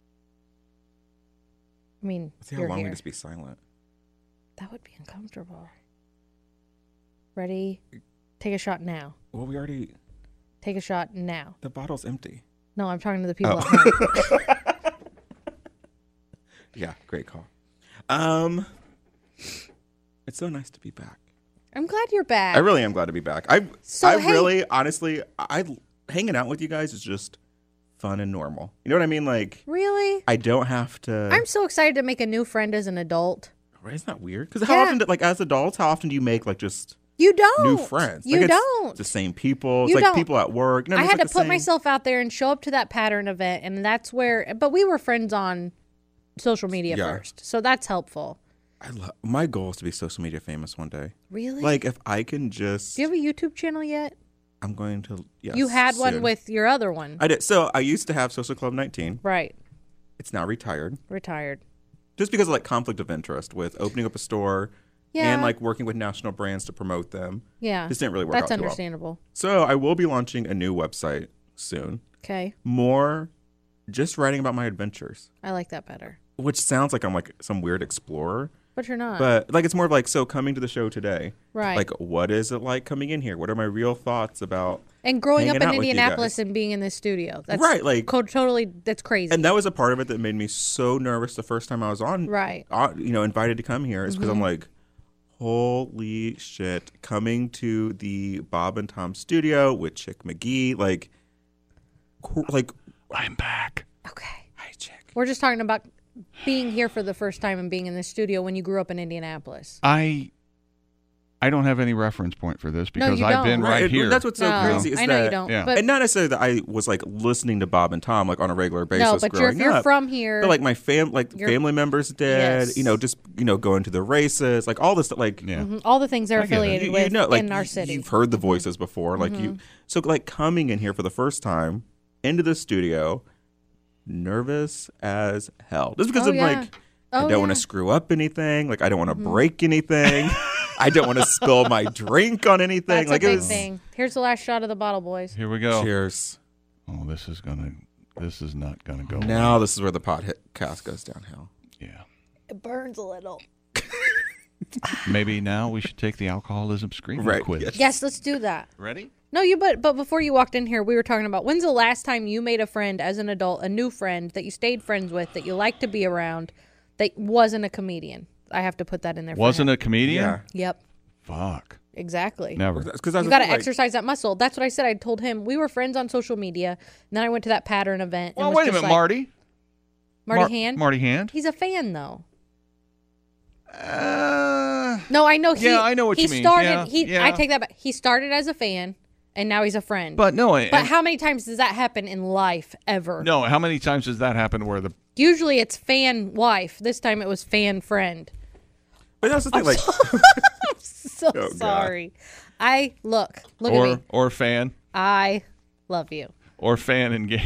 I mean, Let's see how you're long here. we just be silent. That would be uncomfortable. Ready? Take a shot now. Well, we already Take a shot now. the bottle's empty. No, I'm talking to the people Oh. at home. Yeah, great call. Um, it's so nice to be back. I'm glad you're back. I really am glad to be back. I So, I hey- really honestly I hanging out with you guys is just fun and normal. You know what I mean? Like really? I don't have to. I'm so excited to make a new friend as an adult. Right? Isn't that weird? Because how Yeah. often, do- like as adults, how often do you make like just You don't. new friends? You like, it's don't. The same people. It's You like don't. people at work. No, I it's had like to the put same- myself out there and show up to that pattern event, and that's where. But we were friends on social media Yeah. first. So that's helpful. I lo- my goal is to be social media famous one day. Really? Like if I can just, Do you have a YouTube channel yet? I'm going to. Yes, You had one soon. with your other one. I did. So I used to have Social Club nineteen. Right. It's now retired. Retired. Just because of like conflict of interest with opening up a store Yeah. and like working with national brands to promote them. Yeah. This didn't really work That's out too well. understandable. So I will be launching a new website soon. Okay. More just writing about my adventures, I like that better. which sounds like I'm like some weird explorer. But you're not. But like it's more of like, so coming to the show today. Right. Like what is it like coming in here? What are my real thoughts about and growing up hanging in out with you Indianapolis guys? and being in this studio. That's Right, like- co- totally that's crazy. And that was a part of it that made me so nervous the first time I was on, Right. uh, you know, invited to come here is because Mm-hmm. I'm like, holy shit, coming to the Bob and Tom studio with Chick McGee, like, co- like, I'm back. okay. hi Chick. We're just talking about being here for the first time and being in the studio when you grew up in Indianapolis. I I don't have any reference point for this because you I've don't. been right, it- here. That's what's so No, crazy is I know that, you don't. yeah. But and not necessarily that I was like listening to Bob and Tom like on a regular basis. no, but you're, growing if you're up. from here, But like my fam, like You're- family members did, Yes. you know, just you know, going to the races, like all this stuff, like yeah. mhm, all the things they're I get it. affiliated you, with you know, like in our y- city. you've heard the voices before, like Mm-hmm. you. So like coming in here for the first time into the studio, nervous as hell, just because Oh, I'm yeah. like, I Oh, don't want yeah. to screw up anything, like I don't want to break anything, I don't want to spill my drink on anything, That's like a it big was. thing. Here's the last shot of the bottle, boys. Here we go. Cheers. Oh, this is gonna. This is not gonna go. Now well. this is where the podcast goes downhill. Yeah. It burns a little. Maybe now we should take the alcoholism screening Right, quiz. yes. Yes, let's do that. Ready? No, you but but before you walked in here, we were talking about when's the last time you made a friend as an adult, a new friend that you stayed friends with, that you liked to be around, that wasn't a comedian. I have to put that in there. Wasn't for a comedian? Yeah, him. Yep, Fuck. exactly. Never. because You got to exercise that muscle. That's what I said. I told him we were friends on social media, and then I went to that pattern event. And Well, was wait a just minute, like, Marty. Marty Mar- Hand. Marty Hand. He's a fan, though. Uh, No, I know. He, Yeah, I know what he you mean. started. Yeah, he, yeah. I take that back. He started as a fan, and now he's a friend. but no. But and- how many times does that happen in life ever? no. How many times does that happen where the Usually it's fan wife. This time it was fan friend. But that's the thing, like, So Oh, God. sorry. I look. Look or at me. or fan I love you. or fan engaged?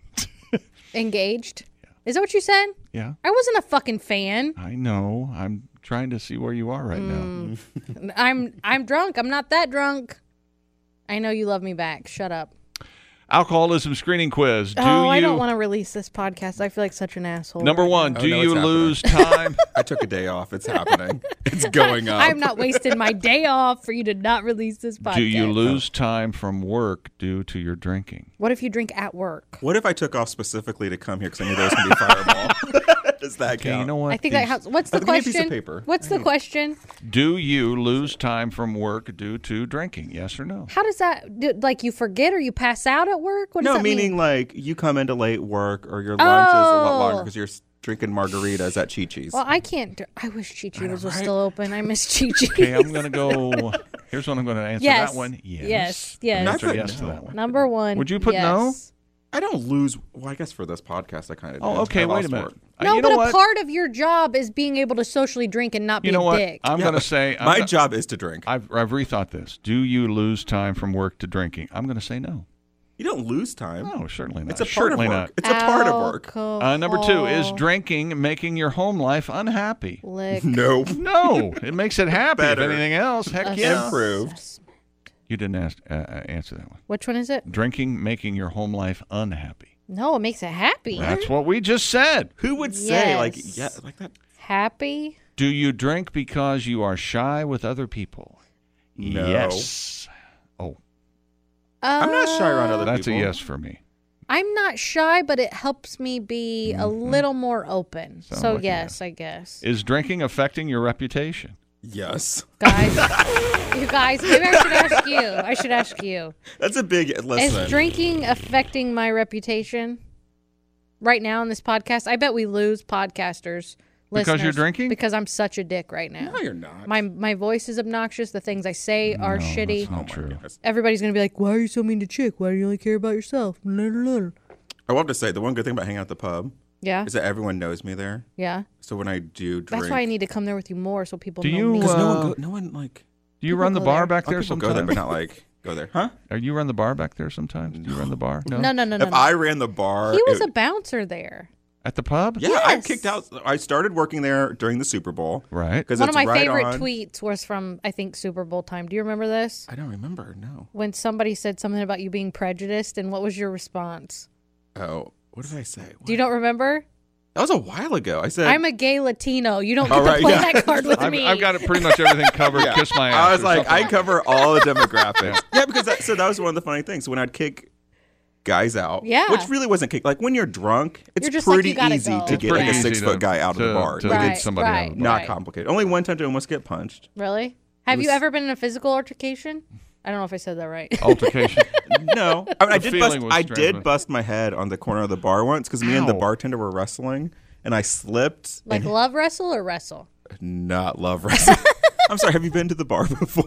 Engaged. Is that what you said? Yeah, I wasn't a fucking fan. I know. I'm trying to see where you are right Mm. now. I'm I'm drunk. I'm not that drunk. I know you love me back. Shut up. Alcoholism screening quiz. Do oh, you I don't want to release this podcast. I feel like such an asshole. number right one? now. Oh, Do no, you it's happening. lose time? I took a day off. It's happening. It's going up. I'm not wasting my day off for you to not release this podcast. Do you lose time from work due to your drinking? What if you drink at work? What if I took off specifically to come here because I knew there was going to be a fireball? Does that Okay, count? you know what? I think that These- helps. What's the Give me a piece of question? paper. What's the question? Do you lose time from work due to drinking? Yes or no? How does that do, like you forget or you pass out at work? What does No, that meaning mean? like you come into late work or your lunch is a lot Oh. longer because you're s- drinking margaritas at Chi-Chi's. Well, I can't. dr- I wish Chi Chi was, was still open. I miss Chi Chi. Okay, I'm going to go. Here's what I'm going to answer Yes. that one. Yes. Yes, yes. Answer Not yes that- to no. that one. Number one. Would you put no? yes. I don't lose. Well, I guess for this podcast, I kind of. Oh, okay. Wait a minute. Uh, No, you but know a what? part of your job is being able to socially drink and not be You know a what? dick. I'm Yeah, going to but say I'm my go- job is to drink. I've I've rethought this. Do you lose time from work to drinking? I'm going to say no. You don't lose time. No, certainly not. It's a part certainly of work. not. It's a part of work. Uh, number two is Alcohol. drinking making your home life unhappy? Lick. No. No, it makes it happy. Better. If anything else, heck yeah. Improved. You didn't ask, uh, uh, answer that one. Which one is it? Drinking making your home life unhappy. No, it makes it happy. That's what we just said. Who would say like Yes. yeah like that? Happy? Do you drink because you are shy with other people? No. Yes. Oh, I'm not shy around other that's a people. yes for me. I'm not shy, but it helps me be a little more open. Sounds so like a yes, I guess. Is drinking affecting your reputation? Yes. Guys, you guys, maybe I should ask you. I should ask you. That's a big listen. Is drinking affecting my reputation right now in this podcast? I bet we lose podcasters. Because you're listeners, drinking? Because I'm such a dick right now. No, you're not. My my voice is obnoxious. The things I say are No, shitty. that's not Oh my true. goodness. Everybody's gonna be like, "Why are you so mean to Chick? Why do you only care about yourself?" Blah, blah, blah. I love to say the one good thing about hanging out at the pub Yeah. is that everyone knows me there. Yeah. So when I do drink, That's why I need to come there with you more so people Do know you, me. because no Uh, one, go, no one like. Do you People run the go bar there. back Other there people sometimes? go there, but not like go there, huh? Are you run the bar back there sometimes? Do you run the bar? no, no, no, no. If no. I ran the bar, he was it- a bouncer there. At the pub? yeah. I Yes. kicked out. I started working there during the Super Bowl Right. because One it's of my right favorite on- tweets was from, I think, Super Bowl time. Do you remember this? I don't remember. No. When somebody said something about you being prejudiced, and what was your response? Oh, what did I say? Do you don't remember? That was a while ago. I said I'm a gay Latino. You don't get All to right, play yeah. that card with I've, me. I've got it pretty much everything covered. Yeah. Kiss my ass. I was or like, something. I cover all the demographics. yeah, because that, so that was one of the funny things when I'd kick guys out. Yeah. which really wasn't kick. Like when you're drunk, it's You're just like, pretty you gotta easy go. to It's get like pretty a easy six to- foot guy out of the to- bar. to Like, Right, get somebody right, out of the bar. not right. complicated. Only one time to almost get punched. Really? Have It you was- ever been in a physical altercation? I don't know if I said that right. Altercation. No, I, mean, I The did bust. feeling was I strange, did but- bust my head on the corner of the bar once because me and the Ow. bartender were wrestling, and I slipped. Like and love wrestle or wrestle? not love wrestling. I'm sorry. Have you been to the bar before?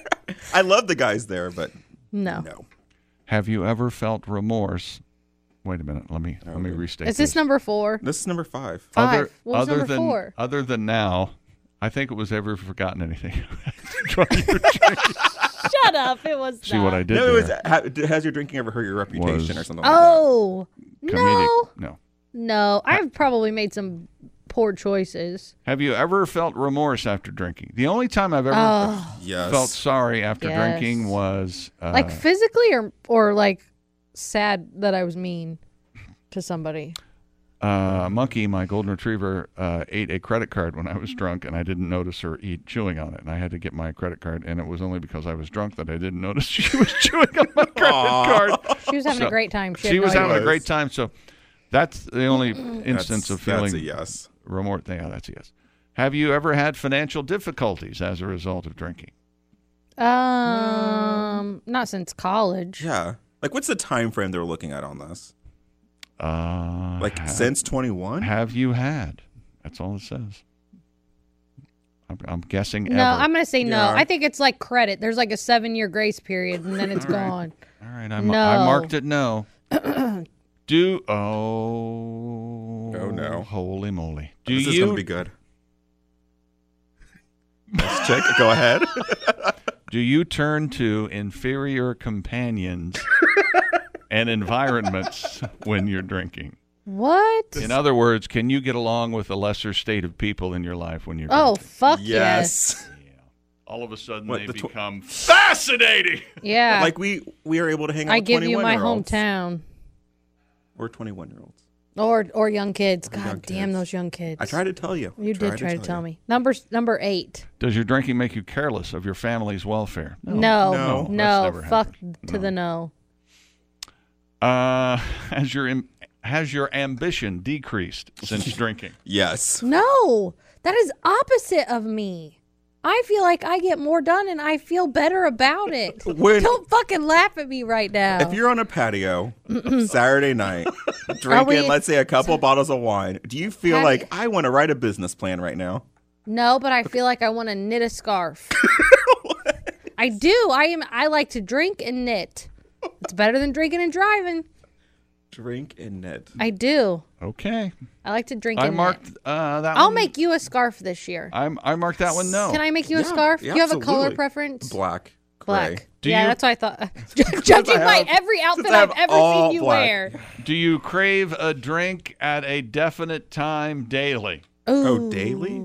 I love the guys there, but No. no. Have you ever felt remorse? Wait a minute. Let me let me restate. Is this number four? This is number five. Five. Other, What was other number than four? other than now, I think it was ever forgotten anything. Try your drink. Shut up. It was See not. what I did No, it was. there. ha- Has your drinking ever hurt your reputation Was- or something like Oh. Comedic. No. No. No. I've probably made some poor choices. Have you ever felt remorse after drinking? The only time I've ever Oh. that? Yes. felt sorry after Yes. drinking was uh, Like physically or or like sad that I was mean to somebody. uh, Monkey, my golden retriever, uh, ate a credit card when I was drunk, and I didn't notice her eat chewing on it. And I had to get my credit card, and it was only because I was drunk that I didn't notice she was chewing on my credit card. She was having So, a great time. She, She had no was having idea. a great time. So that's the only That's- instance of That's feeling a yes. remorse. Yeah, that's a yes. Have you ever had financial difficulties as a result of drinking? Um, not since college. Yeah. Like, what's the time frame they're looking at on this? Uh, Like have, since twenty-one? have you had? That's all it says. I'm, I'm guessing. No, ever. I'm gonna say no. Yeah. I think it's like credit. There's like a seven year grace period, and then it's All right. gone. All right, I, No. I marked it no. Do oh Oh, no. holy moly! Do this you is going to be good. Let's check. Go ahead. do you turn to inferior companions and environments when you're drinking? What? In other words, can you get along with a lesser state of people in your life when you're Oh drinking? fuck yes. yes. All of a sudden, What, they the tw- become fascinating. Yeah. Like we we are able to hang out I with give you my twenty-one-year-olds hometown. or twenty-one-year-olds. Or or young kids. God young damn kids. those young kids. I tried to tell you. You did try to tell you. me. Number number eight. Does your drinking make you careless of your family's welfare? No. No. No. That's never Fuck happened. to No. the no. Uh, has your am- has your ambition decreased since drinking? Yes. No. That is opposite of me. I feel like I get more done and I feel better about it. When- Don't fucking laugh at me right now. If you're on a patio Saturday night drinking, we- let's say a couple bottles of wine, do you feel Have like you- I want to write a business plan right now? No, but I feel like I want to knit a scarf. I do. I am. I like to drink and knit. It's better than drinking and driving. Drink and knit. I do. Okay, I like to drink I and marked knit. uh, that. I'll one. make you a scarf this year. I'm, I marked that one. No. Can I make you a Yeah, scarf? yeah, you have a color absolutely. preference? Black. Black. Gray. Do yeah, you- that's what I thought. Judging I by have- every outfit since I I've have ever all seen you black. wear. Do you crave a drink at a definite time daily? Oh, daily?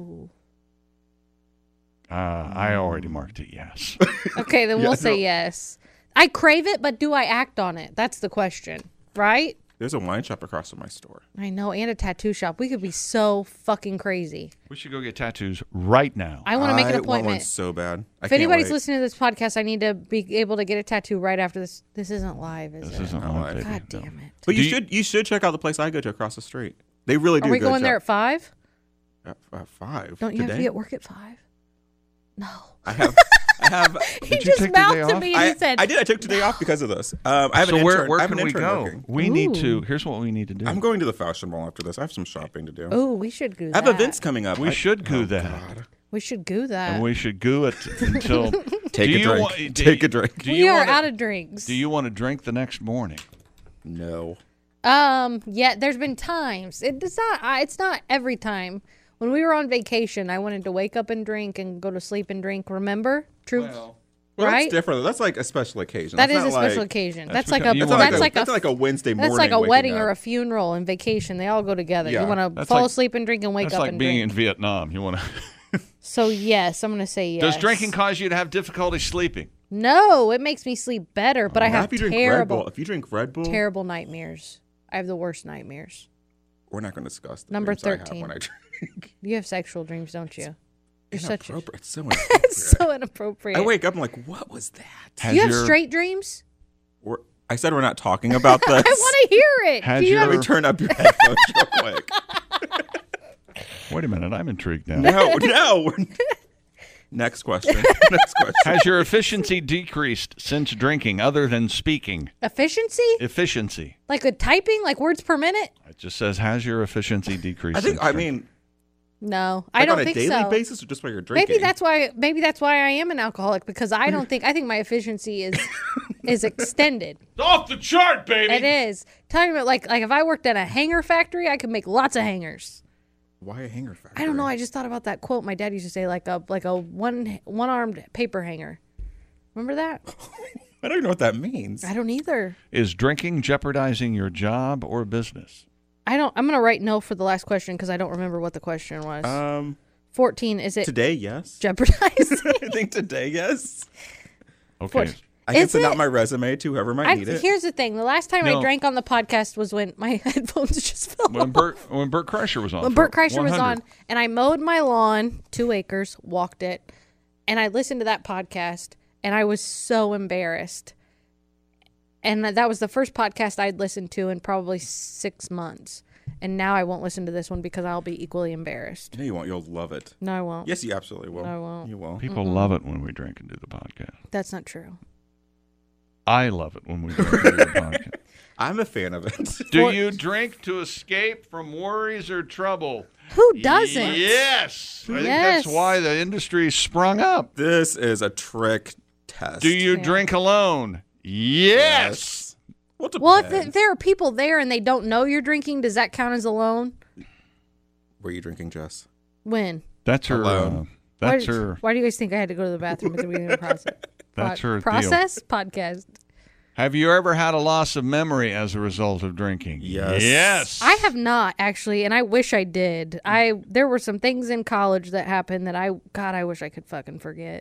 Uh, I already marked it. Yes. Okay, then Yeah, we'll say no. yes. I crave it, but do I act on it? That's the question, right? There's a wine shop across from my store. I know, and a tattoo shop. We could be so fucking crazy. We should go get tattoos right now. I want to make an I want one appointment. so bad. I If can't anybody's wait. listening to this podcast, I need to be able to get a tattoo right after this. This isn't live, is This it? isn't No, live, I- baby. God No. damn it. But you Do you- should you should check out the place I go to across the street. They really do. Are we a good going there job. at five? At, at five? Don't you today? have to be at work at five? No. I have. I have. He you just take the day mouthed to off? me and I, he said, I did. I took today off because of this. Um, I have So an where intern. where I have can an we intern go? working. We need Ooh. to. Here's what we need to do. I'm going to the fashion mall after this. I have some shopping to do. "Oh, we should goo I have that. events coming up. We I- should goo oh, that. God. We should goo that. And we should goo it until Take do a you drink. want- do Take you- a drink. Do we you are wanna, out of drinks. Do you want to drink the next morning? No. Um, yeah, there's been times. It, it's not. I, it's not every time. When we were on vacation, I wanted to wake up and drink and go to sleep and drink. Remember? True. Well, Well, right? that's different. That's like a special occasion. That That's is a not special like- occasion. That's That's, like because a. you That's wanna like, That's a, like a. that's like a Wednesday morning. That's like a waking wedding up. or a funeral and vacation. They all go together. Yeah. You want to That's fall like- asleep and drink and wake That's up like and being drink. in Vietnam. You want to. So yes, I'm gonna say yes. Does drinking cause you to have difficulty sleeping? No, it makes me sleep better, but I Now, have if you drink Red terrible, Bull, if you drink Red Bull, terrible nightmares. I have the worst nightmares. we're not going to discuss the Number dreams I have thirteen. when I drink. You have sexual dreams, don't you? You're such a, Inappropriate. It's so inappropriate. it's so inappropriate. I wake up, I'm like, what was that? Has you have your- straight dreams? We're, I said we're not talking about this. I want to hear it. Has Do you your- have, Let me turn up your headphones real quick. Wait a minute. I'm intrigued now. No, no. we're- Next question. Next question. Has your efficiency decreased since drinking, other than speaking? efficiency? Efficiency. Like with typing, like words per minute? It just says, has your efficiency decreased? I think. since I drinking? mean, No, like I don't on a think daily so. basis, or just while you're drinking. Maybe that's why. Maybe that's why I am an alcoholic because I don't think. I think my efficiency is is extended. it's off the chart, baby. It is. Talking about like like if I worked at a hanger factory, I could make lots of hangers. Why a hanger factory? I don't know. I just thought about that quote my dad used to say, like a like a one one armed paper hanger. Remember that? I don't even know what that means. I don't either. Is drinking jeopardizing your job or business? I don't. I'm gonna write no for the last question because I don't remember what the question was. Um, Fourteen. Is it today, yes. jeopardized? I think today, yes. Okay. Four- I can Is send it? out my resume to whoever might I, need it. here's the thing. The last time No. I drank on the podcast was when my headphones just fell When off. Bert when Bert Kreischer was on. When for Bert Kreischer was one hundred. on, and I mowed my lawn, two acres, walked it, and I listened to that podcast, and I was so embarrassed. And that that was the first podcast I'd listened to in probably six months. And now I won't listen to this one because I'll be equally embarrassed. No, you won't. You'll love it. No, I won't. Yes, you absolutely will. I won't. You will. People love it when we drink and do the podcast. That's not true. I love it when we drink and do the podcast. I'm a fan of it. Do For- you drink to escape from worries or trouble? Who doesn't? Yes. I think Yes. that's why the industry sprung up. This is a trick test. Do you Yeah. drink alone? Yes. Well, it Well, if, depends. th- there are people there and they don't know you're drinking, does that count as alone? Were you drinking, Jess? When? That's her. Uh, Alone. that's why, her. Why do you guys think I had to go to the bathroom at the beginning of the process? That's Pod- her deal. process podcast. Have you ever had a loss of memory as a result of drinking? Yes. Yes. I have not actually, and I wish I did. I there were some things in college that happened that I God, I wish I could fucking forget.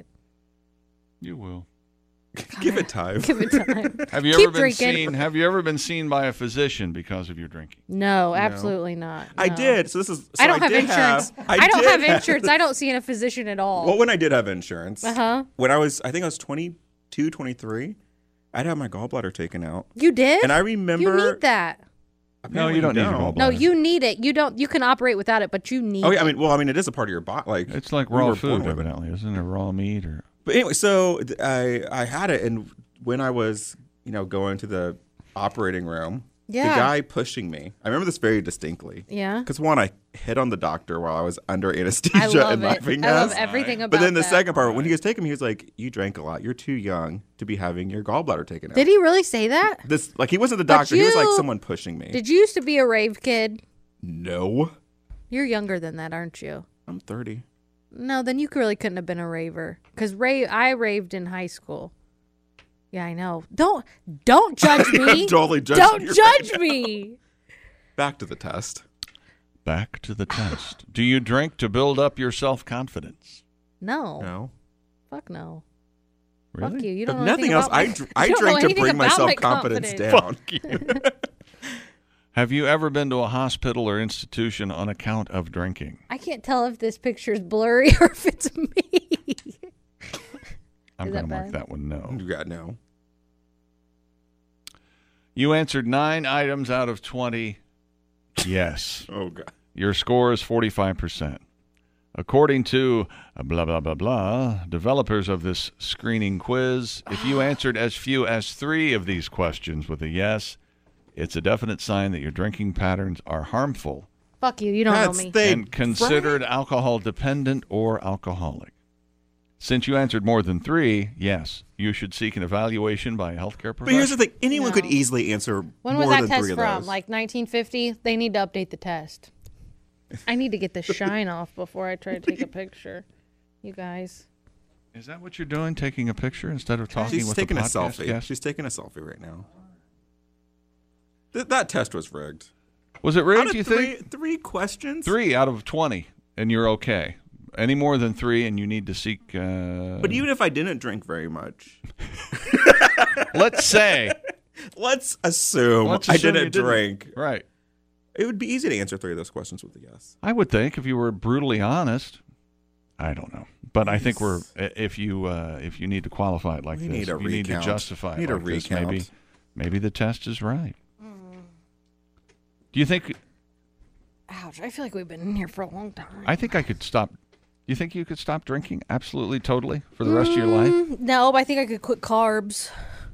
You will. Give it time. Give it time. Have you Keep ever been drinking. seen? Have you ever been seen by a physician because of your drinking? No, absolutely not. I No. did. So this is. So I don't have did insurance. Have, I, don't did have insurance. I don't see a physician at all. Well, when I did have insurance, Uh-huh. when I was, I think I was twenty-two, twenty-three, I'd have my gallbladder taken out. You did? And I You remember. need that. No, you don't need your No, gallbladder. you need it. You don't. You can operate without it, but you need. Oh yeah, I it. mean, well, I mean, it is a part of your body. Like It's like we raw were food, born with it. evidently, isn't it? Raw meat or But anyway, so th- I I had it, and when I was, you know, going to the operating room, Yeah. the guy pushing me, I remember this very distinctly. Yeah. Because one, I hit on the doctor while I was under anesthesia I love and it. laughing I love gas. everything about But then the that. second part, when he was taking me, he was like, "You drank a lot. You're too young to be having your gallbladder taken out." Did he really say that? This like he wasn't the But doctor. He was like you- someone pushing me. Did you used to be a rave kid? No, You're younger than that, aren't you? I'm thirty. No, then you really couldn't have been a raver. Because rave, I raved in high school. Yeah, I know. Don't don't judge me. I'm totally judging Don't you judge right me. Back to the test. back to the test. Do you drink to build up your self confidence? No. No. Fuck no. Really? Fuck you. You If don't know nothing anything else, about I my- dr- you I don't know drink to anything bring my about self confidence confidence. down. Fuck you. Have you ever been to a hospital or institution on account of drinking? I can't tell if this picture's blurry or if it's me. I'm Is going that to mark bad? that one no. You got no. You answered nine items out of twenty. Yes. Oh god. Your score is forty-five percent. According to uh, blah, blah, blah, blah, developers of this screening quiz, if you answered as few as three of these questions with a yes, it's a definite sign that your drinking patterns are harmful Fuck you. You don't That's know me. they and considered alcohol dependent or alcoholic. Since you answered more than three, yes, you should seek an evaluation by a healthcare But here's the professional. thing: anyone No. could easily answer When more was that than test three of from? those. Like nineteen fifty? They need to update the test. I need to get the shine off before I try to take a picture. You guys. Is that what you're doing, taking a picture instead of talking She's with taking the a podcast selfie. guest? She's taking a selfie right now. Th- that test was rigged. Was it Out rigged, of you three, think? three questions. Three out of twenty, and you're okay. Any more than three, and you need to seek... Uh, But even if I didn't drink very much, let's say... let's assume let's I assume didn't you didn't. drink. Right. It would be easy to answer three of those questions with a yes. I would think if you were brutally honest. I don't know, but I think we're if you uh, if you need to qualify it like We this, need a you need to recount. justify it Need a like this. recount. Maybe maybe the test is right. Do you think? Ouch. I feel like we've been in here for a long time. I think I could stop. You think you could stop drinking absolutely, totally for the rest of your life? Mm, no, but I think I could quit carbs.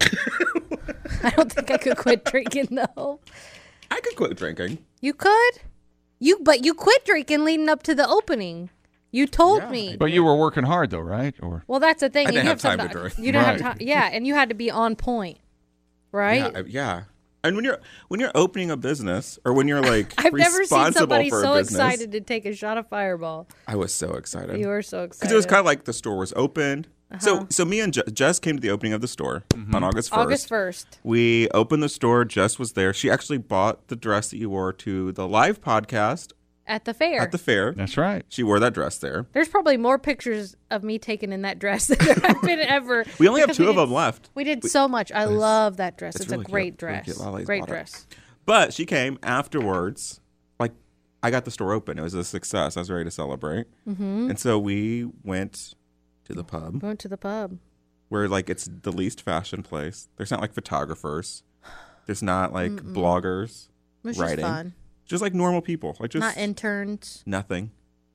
I don't think I could quit drinking, though. I could quit drinking. You could? You, But you quit drinking leading up to the opening. You told Yeah, me. But you were working hard though, right? Or Well, that's the thing. I and didn't you have time some- to drink. You didn't Right. have time. Yeah, and you had to be on point, right? Yeah, I- yeah. And when you're when you're opening a business, or when you're like I've never seen responsible somebody for so a business, excited to take a shot of Fireball. I was so excited. You were so excited. Because it was kind of like the store was opened. Uh-huh. So so me and Je- Jess came to the opening of the store on August first. August first. We opened the store. Jess was there. She actually bought the dress that you wore to the live podcast At the fair. at the fair. that's right. She wore that dress there. There's probably more pictures of me taken in that dress than there have been ever. We only have because two we of did- them left. We did so much. I love that dress. it's It's, really a great cute. Really dress. cute. Lala's Great bought it. dress. But she came afterwards. Like, I got the store open. It was a success. I was ready to celebrate. Mm-hmm. And so we went to the pub We went to the pub. where, like, it's the least fashion place. There's not, like, photographers. There's not, like, bloggers. It was Writing. just fun. Just, like, normal people. Like, just Not interns. nothing.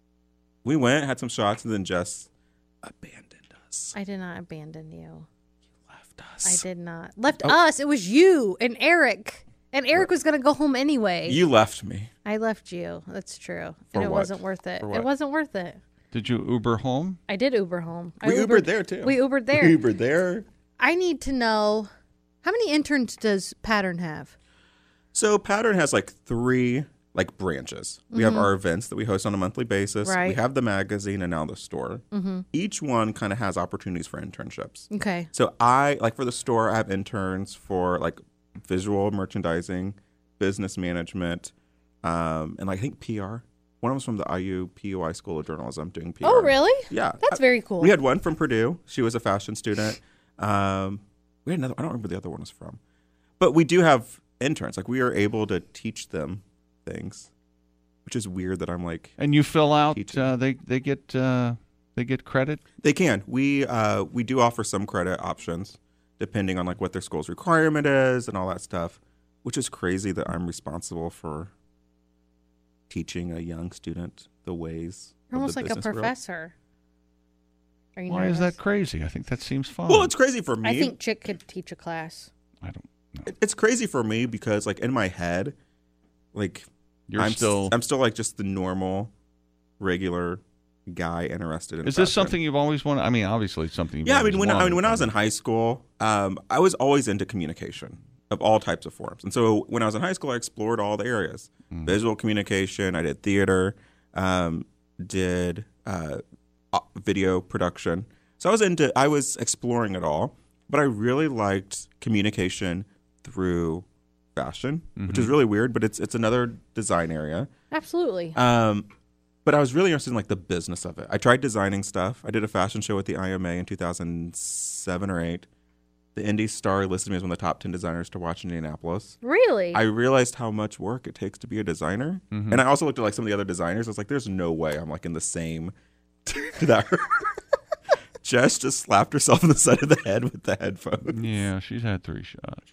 We went, had some shots, and then Jess abandoned us. I did not abandon you. Left I us. did not. Left Oh. us. It was you and Eric. And Eric was going to go home anyway. You left me. I left you. That's true. For and it what? wasn't worth it. For what? It wasn't worth it. Did you Uber home? I did Uber home. I We Ubered there, too. We Ubered there. We Ubered there. I need to know, how many interns does Pattern have? So Pattern has like three like branches. We have our events that we host on a monthly basis. We Mm-hmm. Right. have the magazine and now the store. Mm-hmm. Each one kind of has opportunities for internships. Okay. So I like for the store, I have interns for like visual merchandising, business management, um, and like I think P R. One of them's from the I U P U I School of Journalism doing P R. Oh, really? Yeah, That's I- very cool. We had one from Purdue. She was a fashion student. Um, we had another. I don't remember where the other one was from, but we do have interns. Like we are able to teach them things, which is weird that I'm like And you fill out. Teaching. Uh, they they get uh, they get credit. they can. We uh, we do offer some credit options depending on like what their school's requirement is and all that stuff, which is crazy that I'm responsible for teaching a young student the ways. You're of almost the like a business world. professor. Are you Why is nervous? that crazy? I think that seems fun. Well, it's crazy for me. I think Chick could teach a class. I don't. It- it's crazy for me because like in my head, like You're I'm still. s- I'm still like just the normal, regular guy interested in. Is this fashion. something you've always wanted? I mean, obviously it's something. You've Yeah, I always mean when I, I mean wanted, when I was but- in high school, um, I was always into communication of all types of forms, and so when I was in high school, I explored all the areas: Mm. visual communication. I did theater, um, did uh, uh, video production. So I was into. I was exploring it all, but I really liked communication through fashion, which is Mm-hmm. really weird, but it's it's another design area. Absolutely. Um, but I was really interested in like the business of it. I tried designing stuff. I did a fashion show at the I M A in two thousand seven or eight. The Indy Star listed me as one of the top ten designers to watch in Indianapolis. really? I realized how much work it takes to be a designer, Mm-hmm. and I also looked at like some of the other designers. I was like, "There's no way I'm like in the same." that Jess just slapped herself in the side of the head with the headphones. Yeah, she's had three shots.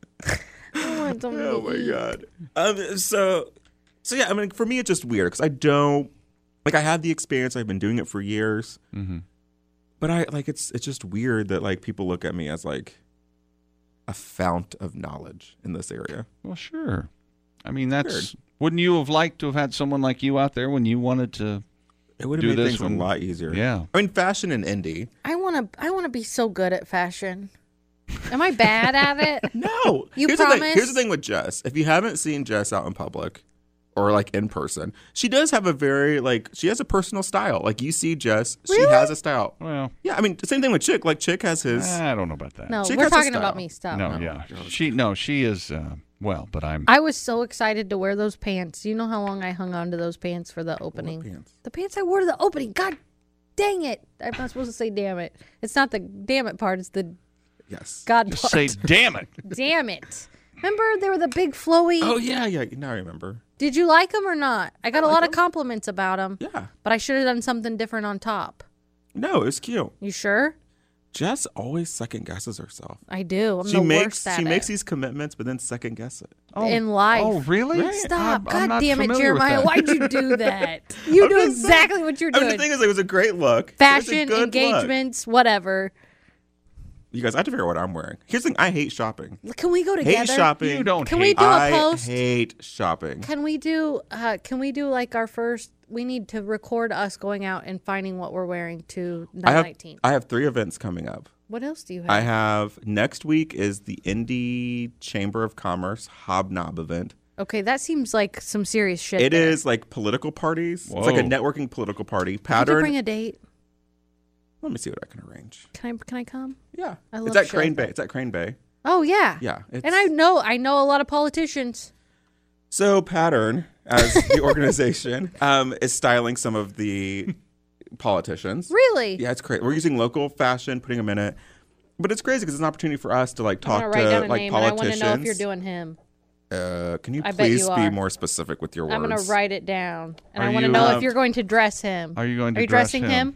I want something Oh to my eat. god. Um. So, so yeah. I mean, for me, it's just weird because I don't like. I have the experience. I've been doing it for years. Mm-hmm. But I like it's. It's just weird that like people look at me as like a fount of knowledge in this area. Well, sure. I mean, that's. Weird. Wouldn't you have liked to have had someone like you out there when you wanted to It would do have made this things one. a lot easier. Yeah. I mean, fashion and indie. I want to I want to be so good at fashion. Am I bad at it? No. You here's The promise? thing, here's the thing with Jess. If you haven't seen Jess out in public or like in person, she does have a very like she has a personal style. Like you see Jess, she Really? has a style. Well, Yeah, I mean, same thing with Chick. Like Chick has his. I don't know about that. No, She we're has a talking style. about me. Stop. no, yeah. She no, she is uh, well, but I'm I was so excited to wear those pants. You know how long I hung on to those pants for the opening? pants? The pants I wore to the opening. God dang it. I'm not supposed to say damn it. It's not the damn it part. It's the Yes. God just part. say damn it. Damn it. Remember they were the big flowy. Oh yeah, yeah. Now I remember. Did you like them or not? I got a lot of compliments about them. Yeah. But I should have done something different on top. No, it was cute. You sure? Jess always second guesses herself. I do. I'm she the makes worst at she it. makes these commitments, but then second guess it. Oh, In life. Oh, really? Right. Stop. I'm- I'm God not damn it, familiar with Jeremiah. that. Why'd you do that? You I'm knew just saying. exactly what you're I mean, doing. the thing is, it was a great look. It was a Fashion, good look. engagements, whatever. You guys, I have to figure out what I'm wearing. Here's the thing: I hate shopping. Can we go Hate together? shopping. You don't Can hate we do a I post? hate shopping. Can we do uh can we do like our first we need to record us going out and finding what we're wearing to the I have nineteenth. I have three events coming up. What else do you have? I have next week is the Indy Chamber of Commerce Hobnob event. Okay, that seems like some serious shit. It there. is like political parties. It's like a Whoa. networking political party Could you pattern. bring a date? Let me see what I can arrange. Can I can I come? Yeah, I it's love at shit Crane like Bay. that. It's at Crane Bay. Oh yeah. Yeah, it's, And I know I know a lot of politicians. So Pattern, as the organization, um, is styling some of the politicians. Really? Yeah, it's crazy. We're using local fashion, putting them in it. But it's crazy because it's an opportunity for us to like I'm talk gonna write down to a like name and I want politicians. to know if you're doing him. Uh, can you I bet please you be are. more specific with your words? I'm gonna write it down. And Are I want to you, know um, if you're going to dress him. Are you going to Are you dress dressing him? him?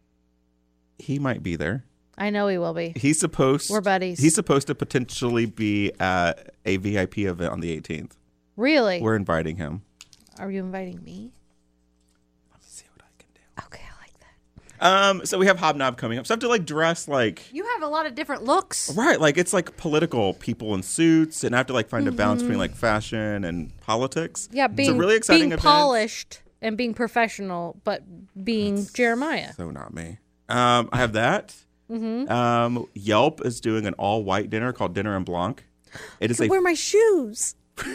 He might be there. I know he will be. He's supposed. We're buddies. He's supposed to potentially be at a V I P event on the eighteenth. Really? We're inviting him. Are you inviting me? Let me see what I can do. Okay, I like that. Um, so we have Hobnob coming up. So I have to like dress like You have a lot of different looks. right, like it's like political people in suits, and I have to like find a balance between like fashion and politics. Yeah, being, it's a really exciting being event. polished and being professional, but being Jeremiah. So not me. Um, I have that. Mm-hmm. Um, Yelp is doing an all-white dinner called Dinner en Blanc. It is a. Wear my shoes.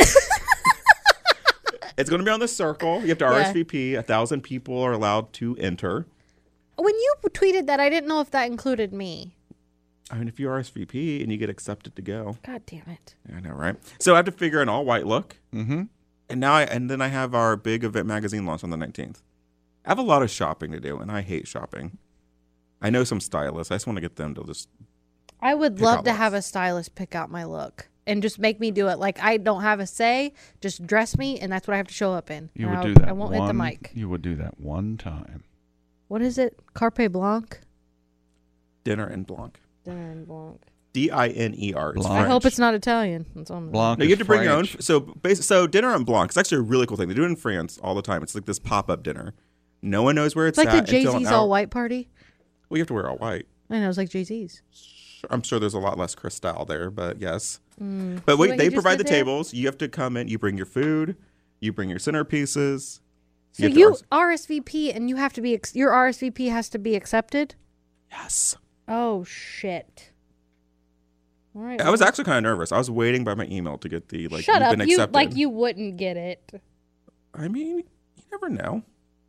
It's going to be on the circle. You have to Yeah. R S V P. A thousand people are allowed to enter. When you tweeted that, I didn't know if that included me. I mean, if you R S V P and you get accepted to go, God damn it. I know, right? So I have to figure an all-white look. Mm-hmm. And now, I, and then I have our big event magazine launch on the nineteenth. I have a lot of shopping to do, and I hate shopping. I know some stylists. I just want to get them to just. I would Pick love out to looks. have a stylist pick out my look and just make me do it. Like, I don't have a say. Just dress me, and that's what I have to show up in. You And would I'll- do that. I won't one, hit the mic. You would do that one time. What is it? Carpe Blanc? Dinner en Blanc. Dinner en Blanc. D I N E R. It's Blanc. I hope French. it's not Italian. That's on Blanc No, you is have to bring your own. French. So, basi- so dinner en Blanc. It's actually a really cool thing. They do it in France all the time. It's like this pop-up dinner. No one knows where it's, It's like at the until an Jay-Z's hour- all white party. Well, you have to wear all white. I know, it's like Jay-Z's. I'm sure there's a lot less Cristal there, but yes. But See wait, what you they just provide the did there? tables. You have to come in. You bring your food. You bring your centerpieces. So have to you R S- R S V P and you have to be, ex- your R S V P has to be accepted? Yes. Oh, shit. All right. I was well, actually kind of nervous. I was waiting by my email to get the like. Shut you've up. Been You, accepted. like you wouldn't get it. I mean, you never know.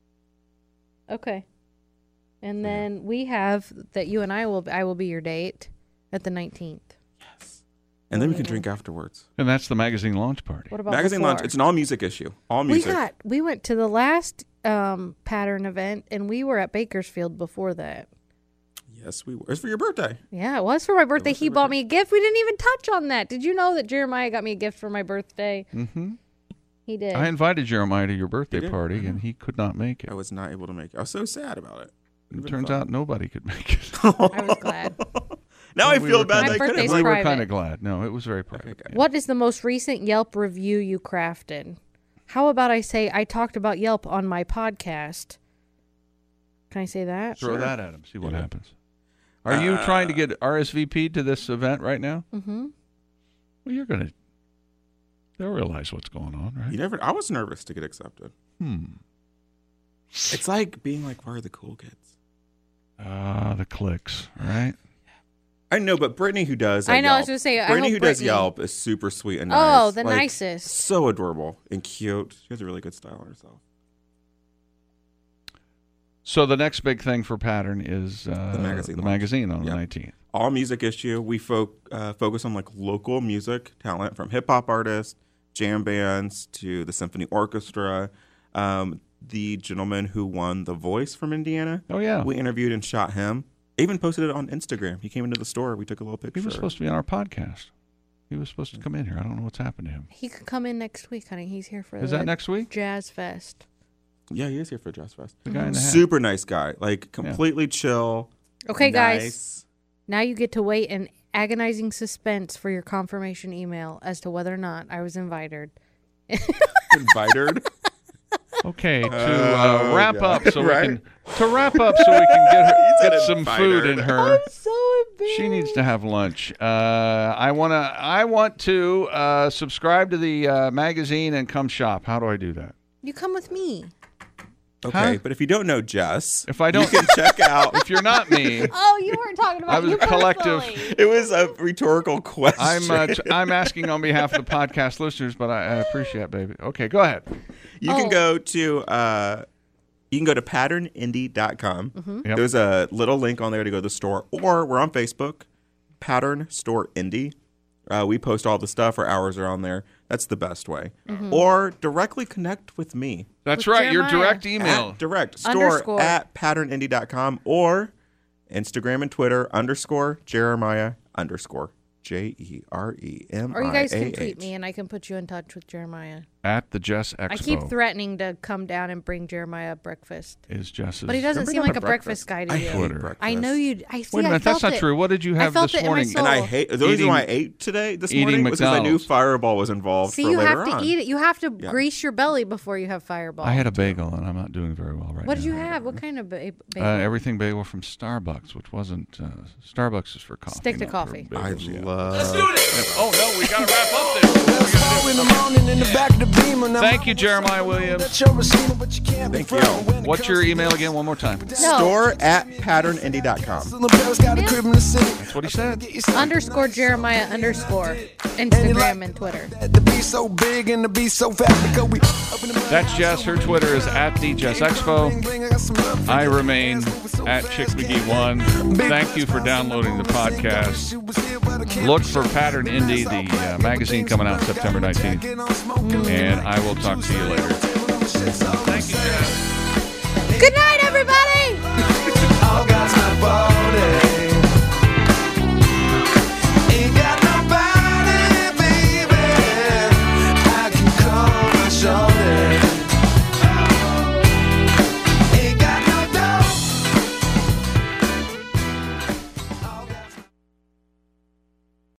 Okay. And then we have that you and I will, I will be your date at the nineteenth. And then we can Okay. drink afterwards. And that's the magazine launch party. What about Magazine before? launch. It's an all music issue. All We music. got, we went to the last um, pattern event and we were at Bakersfield before that. Yes, we were. It's for your birthday. Yeah, it was for my birthday. was He your bought birthday. me a gift. We didn't even touch on that. Did you know that Jeremiah got me a gift for my birthday? Mm-hmm. He did. I invited Jeremiah to your birthday You did? party, and he could not make it. I was not able to make it. I was so sad about it. It turns out nobody could make it. I was glad. Now I We feel were bad My that I couldn't. birthday's we were private. kind of glad. No, it was very private. Okay, yeah. What is the most recent Yelp review you crafted? How about I say I talked about Yelp on my podcast? Can I say that? Throw that at him. See what Yeah. happens. Are you Uh, trying to get R S V P to this event right now? Mm-hmm. Well, you're gonna. They'll realize what's going on, right? You never. I was nervous to get accepted. Hmm. It's like being like part of the cool kids. Ah, uh, the clicks, right? I know, but Brittany, who does, uh, I know. Yelp, I was gonna say, I Brittany, hope who does Brittany- Yelp, is super sweet and nice. Oh, the Like, nicest. So adorable and cute. She has a really good style on herself. So the next big thing for Pattern is uh, The magazine the launch. magazine on the Yep. nineteenth. All music issue. We fo- uh, focus on like local music talent, from hip hop artists, jam bands to the symphony orchestra. Um, the gentleman who won The Voice from Indiana, Oh yeah, we interviewed and shot him. Even posted it on Instagram. He came into the store. We took a little picture. he was supposed to be on our podcast. He was supposed to come in here. I don't know what's happened to him. He could come in next week, honey. He's here for Is the that next week? Jazz Fest. Yeah, he is here for Jazz Fest. The guy in the hat. Super nice guy. Like completely chill. Okay, guys. nice. Now you get to wait in agonizing suspense for your confirmation email as to whether or not I was invited. Invited. Okay, to Oh, uh, wrap God. up, so Right? we can to wrap up, so we can get her, He's get an some food in inviter. her. So embarrassed. She needs to have lunch. Uh, I wanna. I want to uh, subscribe to the uh, magazine and come shop. How do I do that? You come with me. Okay, Huh? but if you don't know Jess, If I don't, you can check out. if you're not me, Oh, you weren't talking about I was you collective. personally. It was a rhetorical question. I'm uh, t- I'm asking on behalf of the podcast listeners, but I, I appreciate it, baby. Okay, go ahead. You Oh. can go to uh, you can go to pattern indie dot com. Mm-hmm. Yep. There's a little link on there to go to the store, or we're on Facebook, Pattern Store Indie. Uh, we post all the stuff. Our hours are on there. That's the best way. Mm-hmm. Or directly connect with me. That's With right. Your Jeremiah. direct email. At direct store Underscore. at pattern indie dot com or Instagram and Twitter underscore Jeremiah underscore J E R E M I A H. Or you guys can tweet me and I can put you in touch with Jeremiah. At the Jess Expo. I keep threatening to come down and bring Jeremiah breakfast. is Jess's. But he doesn't Bring seem him like a a breakfast, guy to I you. hate Twitter. breakfast. I know you. I see. Wait a I minute, that's felt not it. true. What did you I have felt this it in my morning? soul. And I hate the reason Eating- why I ate today this eating morning was because I knew McDonald's. Fireball was involved. See, for you later have to on. eat it. You have to Yeah. grease your belly before you have Fireball. I had a bagel, and I'm not doing very well right What now. did you have? What kind of ba- Uh, bagel? everything bagel from Starbucks, which wasn't. Uh, Starbucks is for coffee. Stick to not coffee. for I bagels, yeah. love. Oh no, we gotta wrap up this. What are we gonna do? In the morning in the back of the Beamer. Now, Thank you, Jeremiah Williams. that's your machine, but you can't be Thank you. front when it What's your comes email again? One more time. No. Store at pattern indie dot com. to the Bears, got a crib in the city. That's what he said. Underscore Jeremiah underscore Instagram and Twitter. The be so big and the be so fat because we up in the That's Jess. Her Twitter is at the Jess Expo. I remain at Chick McGee one. Thank you for downloading the podcast. Look for Pattern Indie, the uh, magazine coming out September nineteenth. And I will talk to you later. Thank you, Jess. Good night, everybody.